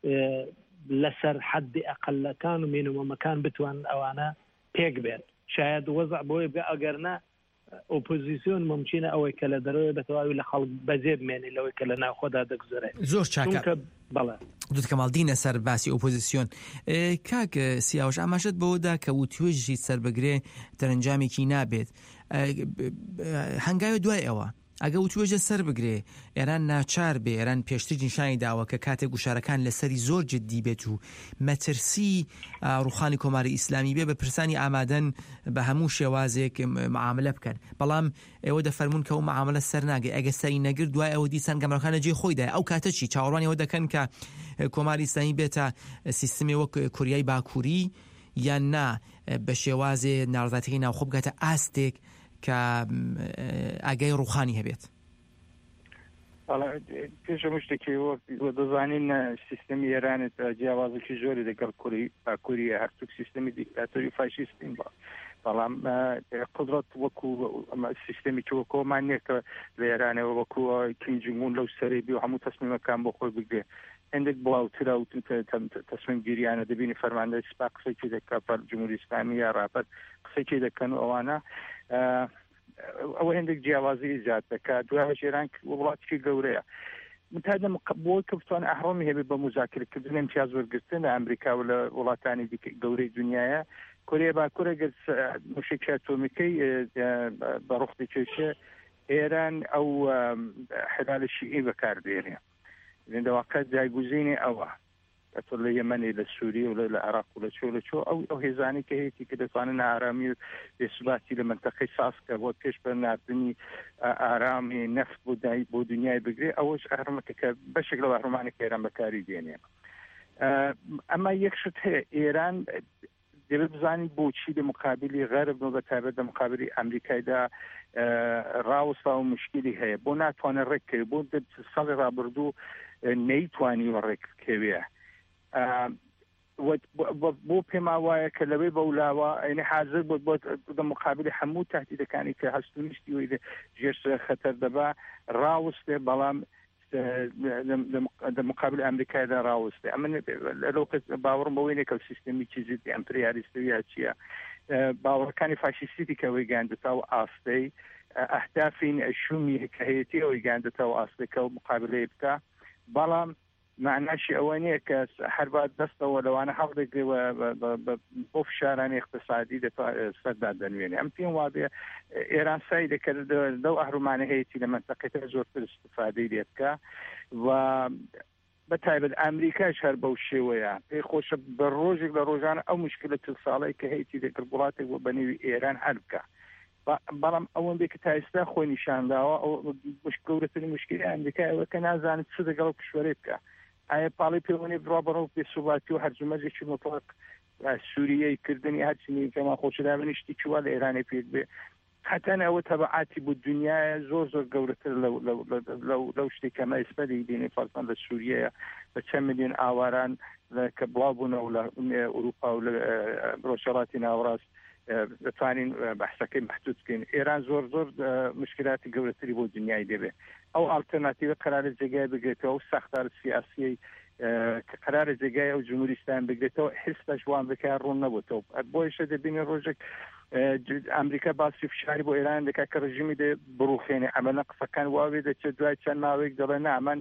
Speaker 8: لەسەر حەدی ئەقەلەکان و مینمومەکان بتوان ئەوانە پێک بێن شاید وەزع بۆی بگە ئەگەرنا ئۆپۆزیسیۆن ممکنە ئەوەی کە لە دەرەوەی بەتەواوی لە خەڵک بەجێ بمێنی لەوەی کە لە ناوخۆدا دەگزێرێت
Speaker 6: زۆر چاکە
Speaker 8: بەڵێ
Speaker 6: دوت کەماڵدینە سەر باسی ئۆپۆزیسیۆن کاک سیاوش ئاماژەت بەوەدا کە وتوێژی سەربەگرێ دەرەنجامێکی نابێت هەنگاوی دوای ئەوە ئەگە وتوێژە سەر بگرێ ئێران ناچار بێ ئێران پێشتر نیشانی داوە کە کاتێک گوشارەکان لەسەری زۆر جددی بێت و مەترسی ڕوخانی کۆماری ئیسلامی بێ بە پرسانی ئامادەن بە هەموو شێوازێک معاملە بکەن بەڵام ئێوە دەفەرمونون کە ئەو معاملە سەر ناگەی ئەگە سەری نەگرت دوای ئەوە دیسان گەمەرەکانە جێ خۆیدا ئەو کاتە چی چاوەڕوانی ئەوە دەکەن کە کۆماری ئیسلامی بێتە سیستمی وەک کوریای باکووری یان نا بە شێوازێ ناڕزاتەکەی ناوخۆ بگاتە ئاستێک کە ئاگای ڕوخانی هەبێت
Speaker 10: پێش شتێکی دەزانین سیستەمی ئێرانێت جیاوازێکی زۆری لەگەڵ باکووری هەرچوک سیستەمی دیکتاتۆری فاشیستین بەڵام قدرەت وەکو سیستەمێکی وەکۆمان نییە کە لە ئێرانەوە وەکو کیم جۆنگ ئون لەو سەرەی بێ و هەموو تەسمیمەکان بۆ خۆی بگرێ هەندێک بڵاوترە و تەسمیم گیریانە دەبینی فەرماندەی سپا قسەی دەکات بەر جمهوری ئیسلامی یا ڕاپەت قسەی دەکەن و ئەوانە ئەوە هەندێک جیاوازی ئیجاد دەکات دوای ژێران وڵاتێکی گەورەیە متادەم بۆی کە بتوان ئەهڕەمی هەبێت بە مزاکرەکردن ئیمتیاز وەرگرتن لە ئەمریکا و لە وڵاتانی گەورەی دنیایە کۆریا باکوورە گەر موشێکی ئەتۆمیکەی بە ڕوخ دەکێشێ ئێران ئەو حلالە شیعی بەکاردێنێ لەواقع جایگوزینی ئەوە ئەتۆ لە یەمەنی لە سووریە و لە عێراق و لە چۆ ئەو هێزانی کە هەیەی کە دەتوانن ئارامی و بێسوباتی لە منتەقەی ساسکە بۆ پێش بەرناردنی ئارامی نەفت بۆ دنیای بگرێ ئەوەش ئەهرمەکە کە بەشێک لەو ئەهرمانێک ئێران بەکاری دێنێ ئەمە یەکشت هەیە ئێران دەبێت بزانین بۆچی لە مقابلی غەرب و بەتایبەت لە مقابلی ئەمریکایدا ڕاوەستا و مشکلی هەیە بۆ ناتوانێت ڕێککەوێت بۆ ساڵی ڕابردوو نەیتوانی وەڕێککەوێ بۆ پێما وایە کە لەوەی بەولاوە ئەینی حاضر بۆ مقابلی هەموو تهدیدەکانی کە هەستونیشتی وی ژێر خەتەر دەبا ڕاوستێ بەڵام مقابل ئەمریکایدا ڕاوستێ ئەمە لەو باوەڕم بەوەی نێکە سیستەمی چیزی ئەمپریالیستەوە چییە باوەڕەکانی فاشیستی کەەوەی گاندێتەوە ئاستەی ئەهدافین شومی کە هەیەتی ئەوەی گاندێتەوە ئاستەکە و مقابلەیە بکە بەڵام معناشی ئەوە نییە کە هەربات دەستەوە لەوانە هەڵدەگرێەوە بۆ فشارانی اقتصادی سەردا دەنوێنێ ئەم پێم وابێ ئێران سای دەکرد لەو ئەهرومانە هەیەی لە منتەقەکە زۆرتر استفادەی لێ بکە و بەتایبەت ئەمریکاش هەر بەو شێوەیە پێی خۆشە بە ڕۆژێک لە ڕۆژانە ئەو مشکلە ساڵی کە هەیەی دەکرد وڵاتێک بۆ بەنێوی ئێران هەر بکە بەڵام ئەوەن بێ کە تا ئێستا خۆی نیشانداوە ئەو گەورەترین مشکلی ئەمریکایەوە کە نازانێت چ دەگەڵ کشوەرێ بکە ئایا پاڵی پەیوەندی بڕابڕەوە بێسوباتی و هەرجمەرجێکی مطلق سووریەی کردنی هەرچنی کەما خۆشدابنیشتی چوە لە ئێرانی پێک بێ حتان ئەوە تەبعاتی بۆ دنیاە زۆر گەورەتر لەو شتێک کەمە ئێستا دێنێ فەرزەن لە سووریەیە بە چەند ملیۆن ئاواران کە بڵاوبوونەوە لە ئوروپا و لە ڕۆژهەڵاتی ناوەڕاست دەتوانین بەحسەکەی محدود بکەین ئێران زۆر مشکلاتی گەورەتری بۆ دنیای دەبێت ئەو ئالتەرناتیڤە قرارە جێگای بگرێتەوە و ساختار سیاسی کە قرارە جێگای ئەو جمهوریستان بگرێتەوە هێستا جوان بکە ڕوون نەبووتەوە بۆیشە دەبینی ڕۆژێک ئەمریکا باسی فشاری بۆ ئێران دەکات کە ڕژیمی دێ بڕوخێنێ ئەمەە قسەکان واوێ دەچێت دوای چەند ماوەیەک دەڵێ نامان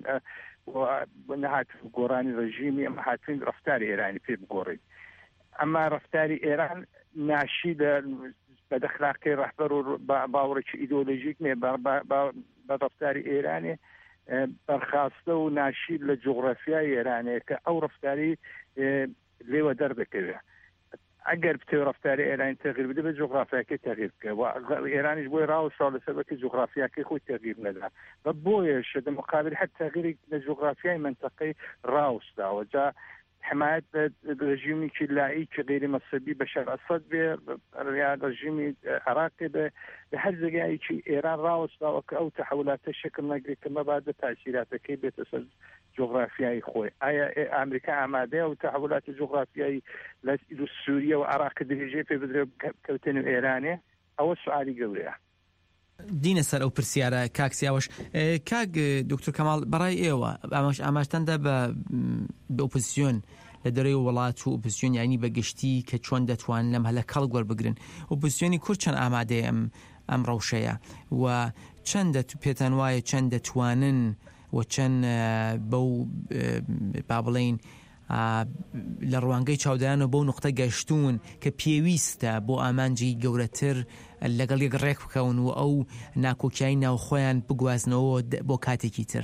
Speaker 10: نەهات گۆڕانی ڕژیمی ئەمە هاتوین ڕفتاری ئێرانی پێ بگۆڕیت ئەمما ڕفتاری ئێران ناشی بەدەخلاقی ڕەهبەر و باوەڕێکی ئیدۆلۆژیک نیە بە ڕفتاری ئێرانێ بەرخاستە و ناشی لە جوغرافیای ئێرانەیە کە ئەو ڕفتاری لێوە دەردەکەوێت ئەگەر بتێ ڕفتاری ئێرانی تەغیر بدە بە جوغرافیاکەی تەغیر بکە ئێرانیش بۆی ڕاوەساڵ لەسەربەکە جوغرافیاکەی خۆی تەغیر نەدا بە بۆیەش لە مقابل هەر تەغیری لە جوغرافیای منتەقەی ڕاوستاوە جا حمایت رژیمێکی لایکی غیری مەسەبی بەشەر ئەسەد بێ یا رژیمی عراقی بێ لە هەر جێگایەکی ئێران ڕاوەستاوە کە ئەو تەحولاتە شکل نەگرێت کە مەبادە تاثیراتەکەی بێتە سەر جغرافیای خۆی ئایا ئەمریکا ئامادەیە و تەحولاتی جغرافیایی لە سووریا و عراق درێژەی پێ بدرێ کەوتن و ئێرانێ ئەوە سوئالی گەورەیە
Speaker 6: دینە سەر ئەو پرسیارە کاکسیاوەش کاک دکتۆر کەماڵ بەڕای ئێوە ئاماژتاندا بە ئۆپۆزیسیۆن لە دەرەوەی وڵات و ئۆپۆزیسیۆن یانی بەگشتی کە چۆن دەتوان لەم هەلە کەڵ وەربگرن ئۆپۆزیسیۆنی کورد چەند ئامادەیە ئەم ڕەوشەیە و چەندە پێتان وایە چەند دەتوانن و چەند بەو با بڵێین لە ڕوانگەی چاودێران و بەو نقطە گەشتون کە پێویستە بۆ ئامانجی گەورەتر لەگەڵ یەک ڕێک بکەون و ئەو ناکۆکیایی ناوخۆیان بگوازنەوە بۆ کاتێکی تر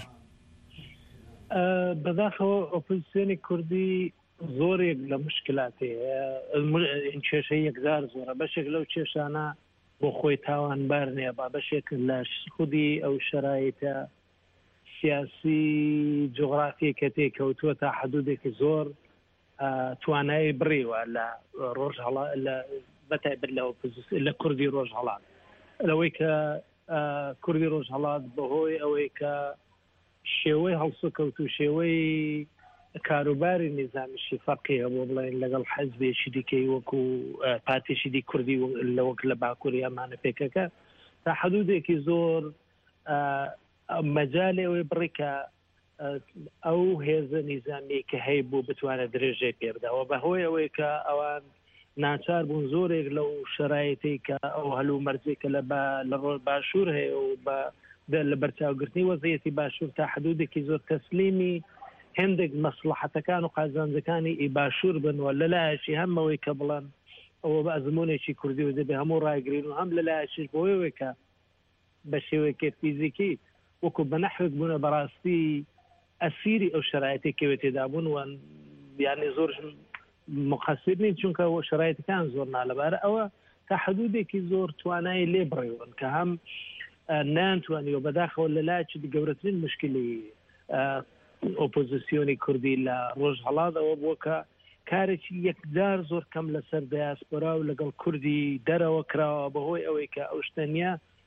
Speaker 8: بەداخەوە ئۆپۆزیسیۆنی کوردی زۆرێک لە مشکلاتەیە کێشە یەکزار زۆرە بەشێک لەو کێشانە بۆ خۆی تاوانبار نییە با بەشێک لە خودی ئەو شەرایطە سیاسی جغرافی کە تێکەوتووە تا حدودێکی زۆر توانایی بڕیوە لە ڕۆژهەڵات بەتایبەت لە کوردی ڕۆژهەڵات لەوەی کە کوردی ڕۆژهەڵات بەهۆی ئەوەی کە شێوەی هەڵسوکەوت و شێوەی کاروباری نظامیشی فەرقی هەبوو بڵێن لەگەڵ حەزبێکی دیکەی وەکو پارتیشی دی کوردی لەوەک لە باکووری ئەمانە پێکەکە تا حدودێکی زۆر مەجال ئەوەی بڕیکە ئەو هێزە نیزامی کە هەیە بوو بتوانێت درێژێ پێبداوە بەهۆی ئەوەی کە ئەوان ناچار بوون زۆرێک لەو شەرایەتی کە ئەو هەلوو مەرجێکە لە ڕۆژ باشوور هەیە و لە بەرچاوگرتنی وەزعیەتی باشوور تا حدودێکی زۆر تەسلیمی هەندێک مەسلحەتەکان و قازانجەکانی باشوور بنوە لەلایەشی هەمەوەی کە بڵێن ئەوە بە ئەزمونێکی کوردی و دەبێ هەموو ڕایگرین و هەم لەلایەشیش بۆیەوەی کە بە شێوەیەکی فیزیکی وەکو بەنەحوێک بوونە بەڕاستی ئەسیری ئەو شەرایەتی کەوێت تێدا بوون و یعنی زۆر مقصر نین چونکە شەرایەتەکان زۆر نالەبارە ئەوە تا حدودێکی زۆر توانایی لێ بڕێون کە هەم نانتوانیەوە بەداخەوە لەلایەکی گەورەترین مشکلی ئۆپۆزیسیۆنی کوردی لە ڕۆژهەڵاتەوە بووە کە کارێکی یەکجار زۆر کەم لەسەر دایاسپۆرا و لەگەڵ کوردی دەرەوە کراوە بەهۆی ئەوەی کە ئەو شتەنیا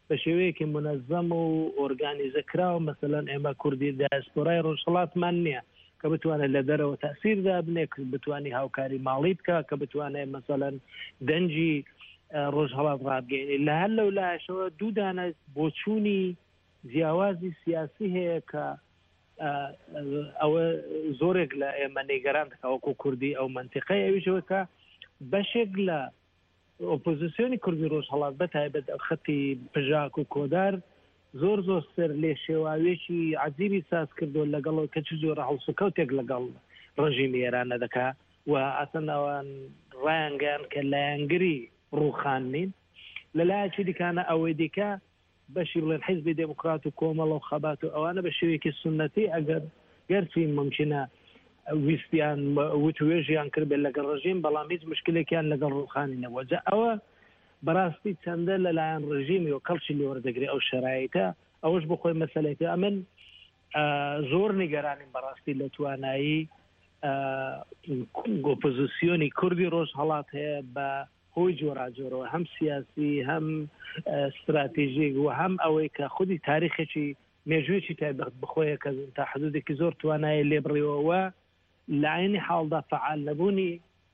Speaker 8: بە شێوەیەکی منەظەم و ئۆرگانیزەکراوە مەسەلەن ئێمە کوردی دایسپۆرای ڕۆژهەڵاتمان نییە کە بتوانێت لە دەرەوە تەسیردا بنێ بتوانی هاوکاری ماڵی بکە کە بتوانێت مەسەلەن دەنجی ڕۆژهەڵات ڕابگەینێ لە هەر لەو لایەشەوە دوودانە بۆچوونی جیاوازی سیاسی هەیە کە ئەوە زۆرێک لە ئێمە نێگەران دەکەوەکو کوردی ئەو منتیقەی ئەویشەوە کە بەشێک لە ئۆپۆزیسیۆنی کوردی ڕۆژهەڵات بەتایبەت خەتی پژاک و کۆدار زۆر سەر لێ شێواوێکی عەجیبی ساز کردو لەگەڵەوە کە چ جۆرە هەڵسوکەوتێک لەگەڵ ڕژیمی ئێرانە دەکا و ئەسەن ئەوان ڕایانگەیان کە لایەنگری ڕووخان نین لەلایەکی دیکانە ئەوەی دیکە بەشی بڵێن حیزبی دموکرات و کۆمەڵ و خەبات و ئەوانە بە شێوەیەکی سنەتی ئەگەر گەرچی ممکنە ویستیان وتوێژیان کرد بێت لەگەڵ ڕژیم بەڵام هیچ مشکلێکیان لەگەڵ ڕووخانی نەوەجە ئەوە بەڕاستی چەندە لەلایەن ڕژیمی و کەڵکی لێ وەردەگری ئەو شەرایطە ئەوەش بۆ خۆی مەسەلەیەتی ئەمن زۆر نیگەرانین بەڕاستی لە توانایی ئۆپۆزیسیۆنی کوردی ڕۆژهەڵات هەیە بە هۆی جۆراجۆرەوە هەم سیاسی هەم استراتیژیک و هەم ئەوەی کە خودی تاریخێکی مێژوێکی تایبەت بخۆیە کە تا حدودێکی زۆر توانایە لێبڕیەوە لە عینی حاڵدا فعال نەبوونی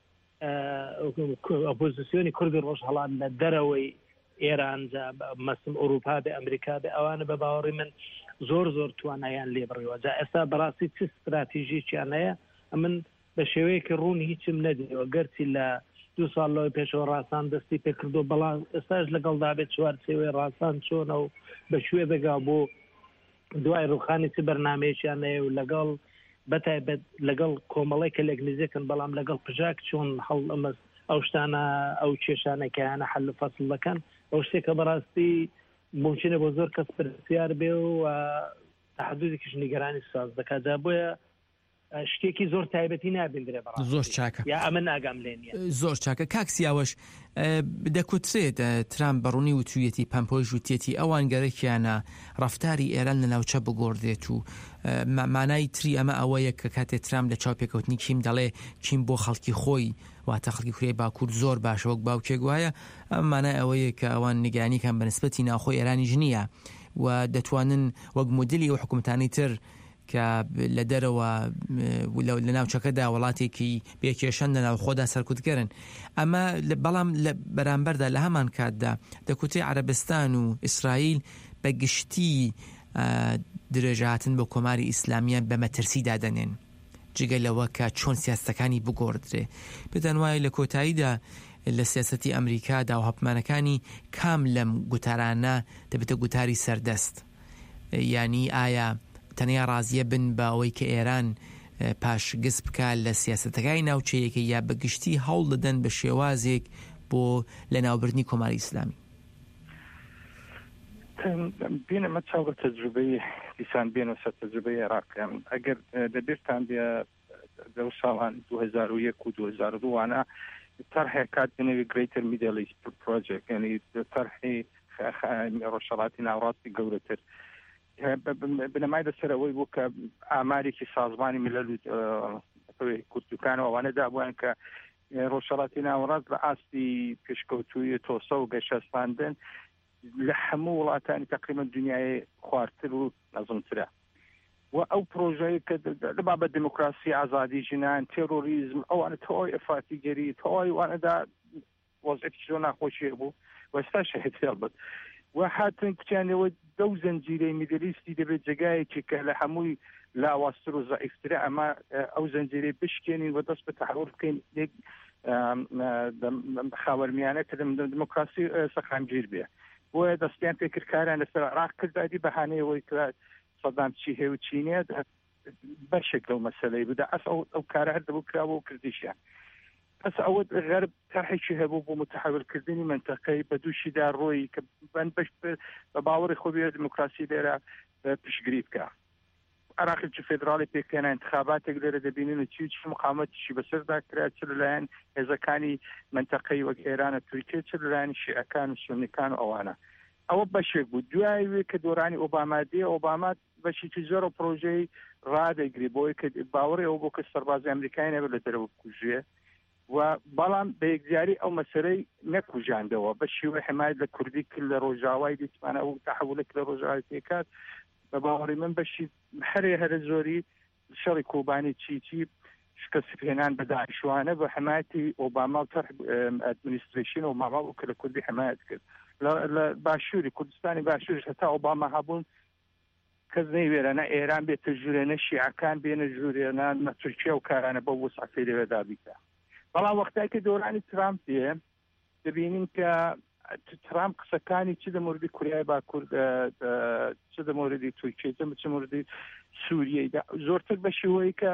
Speaker 8: ئۆپۆزیسیۆنی کوردی ڕۆژهەڵات لە دەرەوەی ئێران مەسم ئەوروپا بێ ئەمریکا بێ ئەوانە بە باوەڕی من زۆر توانایان لێبڕیەوە جا ئێستا بەڕاستی چ استراتیژیکیان هەیە ئەمن بە شێوەیەکی ڕوون هیچم نەدیەوە گەرچی لە 2 ساڵ لەوەی پێشەوە ڕاستان دەستی پێکردو بەڵام ئێستاش لەگەڵ دابێت چوارچێوەی ڕاستان چۆنە و بە شوێ دەگا بۆ دوای ڕووخانی چ بەرنامەیەکیان هەیە و لەگەڵ بەتایبەت لەگەڵ کۆمەڵی کە لەگنیزەکەن بەڵام لەگەڵ پژاک چۆن هەڵ ئەمەس ئەو شتانە ئەو کێشانەکەیانە حل فەسڵ دەکەن ئەو شتێکە بەڕاستی ممکنە بۆ زۆر کەس پرسیار بێ و حدودێکیش نیگەرانی ساز دەکات جا بۆیە شتێکی زۆر تایبەتی نابێنرێ بەڕاستی
Speaker 6: زۆر چاکە
Speaker 8: یا ئەمە ناگام لێ نیە
Speaker 6: زۆر چاکە کاکسیاوەش دەکوترێت ترامپ بەڕوونی وتویەتی پەمپۆی ژووتێتی ئەوان گەرەکیانە ڕەفتاری ئێران لە ناوچە بگۆڕدێت و مانای تری ئەمە ئەوەیە کە کاتێ ترامپ لە چاوپێکەوتنی کیم دەڵێ کیم بۆ خەڵکی خۆی واتە خەڵکی کوڕی باکوور زۆر باشە وەک باوکێک وایە ئەم مانای ئەوەیە کە ئەوان نیگەرانیکان بەنسبەتی ناوخۆی ئێرانی ژنیە و دەتوانن وەک مدلی و حکومەتانی تر کە لە دەرەوە لە ناوچەکەدا وڵاتێکی بێکێشەن لە ناوخۆدا سەرکوتگەرن ئەمە بەڵام لە بەرامبەردا لە هەمان کاتدا دەکوتێ عەرەبستان و ئیسرائیل بە گشتی درێژهاتن بۆ کۆماری ئیسلامیە بە مەترسیدا دەنێن جگە لەوە کە چۆن سیاستەکانی بگۆڕدرێ بدەن وایە لە کۆتاییدا لە سیاسەتی ئەمریکادا و هەپمانەکانی کام لەم گوتارانە دەبێتە گوتاری سەردەست یعنی ئایا تەنیا ڕازیە بن بە ئەوەی کە ئێران پاش گست بکات لە سیاسەتەکانی ناوچەیەکە یا بەگشتی هەوڵ دەدەن بە شێوازێک بۆ لە ناوبردنی کۆماری ئیسلامی
Speaker 10: بینەمە چاوە تەجروبەی دیسان بێنە سەر تەجروبەی عێراقیان ئەگەر لەبیرتان بێ لەو ساڵان 2001 و 2002 وانە طرحێک کات بنەوی Greater Middle East Project یعنی طرحی ڕۆژهەڵاتی ناوڕاستی گەورەتر بنەمای لەسەرەوەی بوو کە ئامارێکی سازمانی ملل کورتەکان و ئەوانە دابووان کە ڕۆژهەڵاتی ناوەڕاست بە ئاستی پێشکەوتووی تۆسە و گەشەستاندن لە هەموو وڵاتانی تقریبا دنیای خواردتر و نەزمترە و ئەو پرۆژەیە کە لە بابەت دموکراسی ئازادی ژنان تێرۆریزم ئەوانە تەواوی ئەفاتیگەری تەواوی وانەدا وەزعێکی زۆر ناخۆشیە بوو و ئێستا شاهد هێڵبێت و هاتن کچانەوە دەو زەنجیرەی میدلیستی دەبێت جێگایەکی کە لە هەمووی لاواستر و زائیفترە ئەمە ئەو زەنجیرەی بشکێنین و دەست بە تحرور بکەین یەک خاوەرمیانە کە دموکراسی سەخامگیر بێ بۆیە دەستیان پێکردکاران لەسەر عێراق کردادی بەهانەیەوەی کە سەدام چی هەیە و چینێ بەشێک لەو مەسەلەی بدا ئەس ئەو کارە هەر دەبوو کراوە و کردیشیان بس ئەوە غەرب تاحێکی هەبوو بۆ متحولکردنی منتەقەی بە دووشیدا ڕۆی کە بەش بە باوەڕی خۆ بێ دموکراسی لێرە پشتگیری بکە عێراقی فێدراڵی پێکەنە انتخاباتێک لێرە دەبینین و چی مقامەتیشی بەسەردا کرا چ لەلایەن هێزەکانی منتەقەی وەک ئێرانە تورکیە چ لەلایەن شیعەکان و سونیەکان و ئەوانە ئەوە بەشێک بوو دوای وێ کە دۆرانی ئۆبامادی ئۆباما بەشێکی زۆر پرۆژەی ڕادەگری بۆی کە باوەڕی ئەو بۆ کە سەربازی ئەمریکای نەبێت لە دەرەوە بکوژێ و بەڵام بەیەکجاری ئەو مەسەرەی نەکوژاندەوە بە شێوەی حمایەت لە کوردی کرد لە ڕۆژاوای دیتمانە ئەو تەحولێک لە ڕۆژاوای تێکات بە باوەڕی من بەشی هەرە زۆری شەڕی کۆبانی چیچی شکست پێنان بە داعشوانە بە حمایەتی ئۆباما و تەر ئەدمینیستریشن و ماڵاو کە لە کوردی حمایەت کرد لە باشووری کوردستانی باشووریش هەتا ئۆباما هەبوون کەس نەیوێرە نە ئێران بێتە ژوورێ نە شیعەکان بێنە ژوورێنە نە تورکیا و کارانە بە وسعەتی لەوێدا بیکە. بەڵام وەختایی کە دۆرانی ترامپ دێ دەبینین کە ترامپ قسەکانی چ دەموردی کوریای باکوور چ دەموردی تورکیە چ موردی سووریەیدا زۆرتر بە شێوەیە کە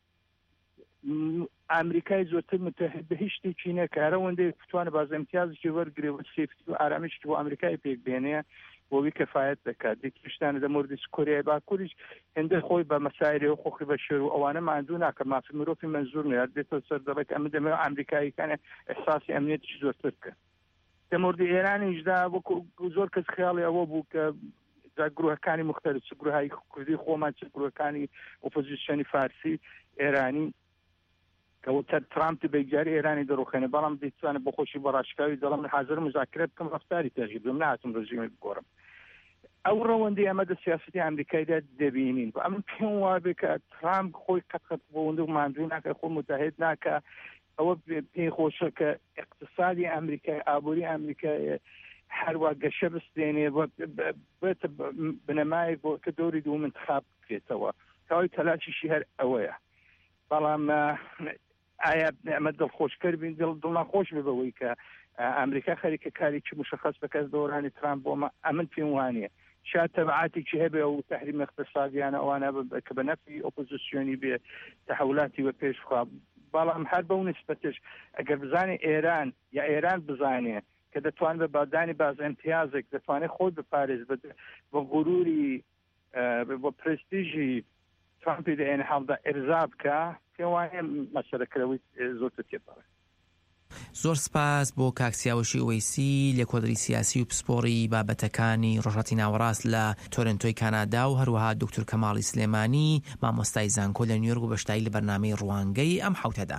Speaker 10: ئەمریکای زۆرتر متحد بە هیچ شتێکی نەکارە وەندەی بتوانە باز ئیمتیازێکی وەرگرێ سێفتی و ئارامشی بۆ ئەمریکای پێک بێنێ بۆوی کەفایەت دەکات دیکشتانە دەموردی کوریای باکووریش هێندە خۆی بە مەسایرەوە خۆخی بە شێر و ئەوانە ماندوو ناکە مافی مرۆڤی منزور نێت بێتەوە سەر دەڵێک ئەمە دەمەوێت ئەمریکاییەکانە ئەحساسی ئەمنیەتی زۆرتر کە دەموردی ئێرانیشدا وەکو زۆر کەس خیاڵی ئەوە بوو کە گروهەکانی مختلف چ گروهای کوردی خۆمان چ گروهەکانی ئۆپۆزیسیۆنی فارسی ئێرانی کەوتە ترامپ بەیجاری ئێرانی دەڕۆخێنێ بەڵام دەیتوانە بە خۆشی بەڕاشکاوی دەڵام حاضر مذاکرە بکەم ڕەفتاری تەغییر بدەم نهاتم ڕژیمی بگۆڕم. ئەو ڕەوەندەی ئەمە دە سیاسەتی ئەمریکایدا دەبینین ئەم پێم وابێ کە ترامپ خۆی قەت بۆوەندە و ماندوو ناکە خۆی متحد ناکە ئەوە پێی خۆشە کە اقتصادی ئەمریکای ئابووری ئەمریکای هەروە گەشە بستێنێ بێتە بنەمای بۆ کە دەوری دووەم انتخاب بکرێتەوە تاوای تەلاشیشی هەر ئەوەیە. بەڵام ئایا ئەمە دڵخۆشکەر بین دڵناخۆش ببەوەی کە ئەمریکا خەریکە کارێکی مشخص بەکەس دەورانی ترامپ بۆمە ئەمن پێم وانە شاید تەبعاتێکی هەبێ و تحریم اقتصادیانە ئەوانە کە بە نەفی ئۆپۆزیسیۆنی بێ تەحولاتی بە پێشخوا بەڵام هەر بەو نسبەتش ئەگەر بزانێ ئێران یا ئێران بزانێ کە دەتوان بە بادانی باز ئیمتیازێک دەتوانێت خۆی بپارێز بە غوروری بۆ پرستیژی ترامپی دەێنە هەڵدا ئێرزا بکە پێوانێ مەسەرەکەوەی زۆرتر تێپەڕێت.
Speaker 6: زۆر سپاس بۆ کاکسیاوەشی ئۆیسی لە کۆدری سیاسی و پسپۆڕی بابەتەکانی ڕۆژهەڵاتی ناوەڕاست لە تۆرنتۆی کانادا و هەروەها دکتۆر کەماڵی سلێمانی مامۆستای زانکۆ لە نیویۆرک و بەشداری لە بەرنامەی ڕوانگەی ئەم حوتەدا.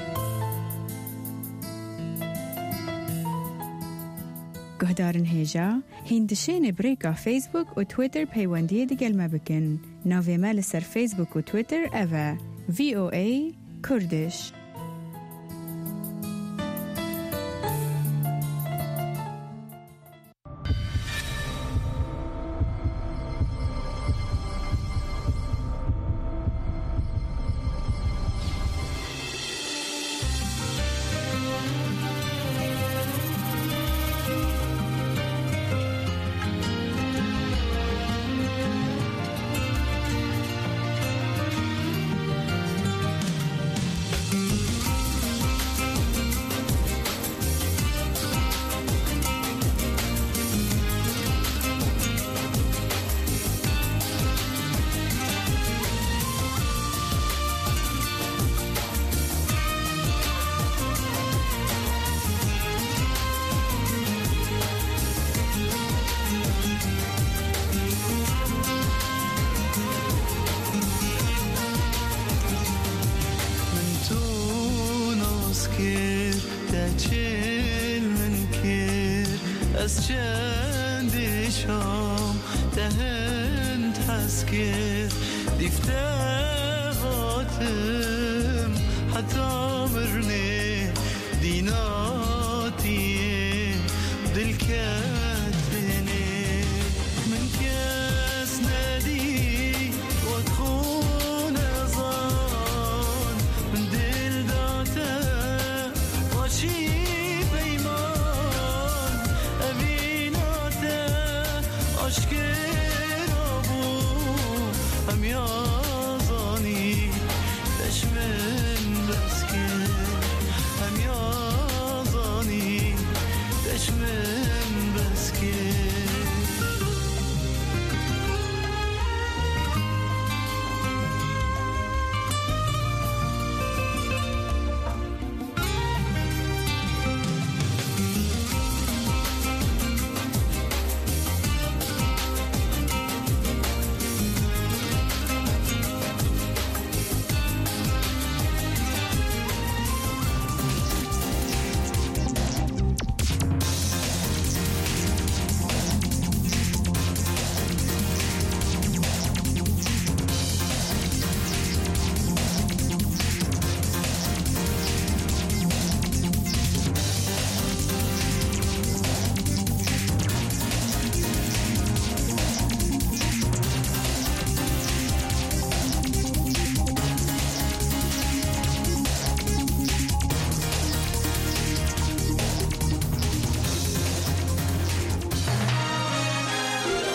Speaker 11: گهدارن هێژا هیندشێنێ برێکا فیسبوک و تویتر پەیوەندیە دەگەلمە بکەن ناوێمە لەسەر فیسبوک و تویتر ئەڤە VOA کوردش.
Speaker 14: از چندی شام دهن تسکر دیفته غاتم حتی مرنه دیناتی دل کتنه من کس ندی و خون ازان من دل داته باشی پیمان امیناته عشق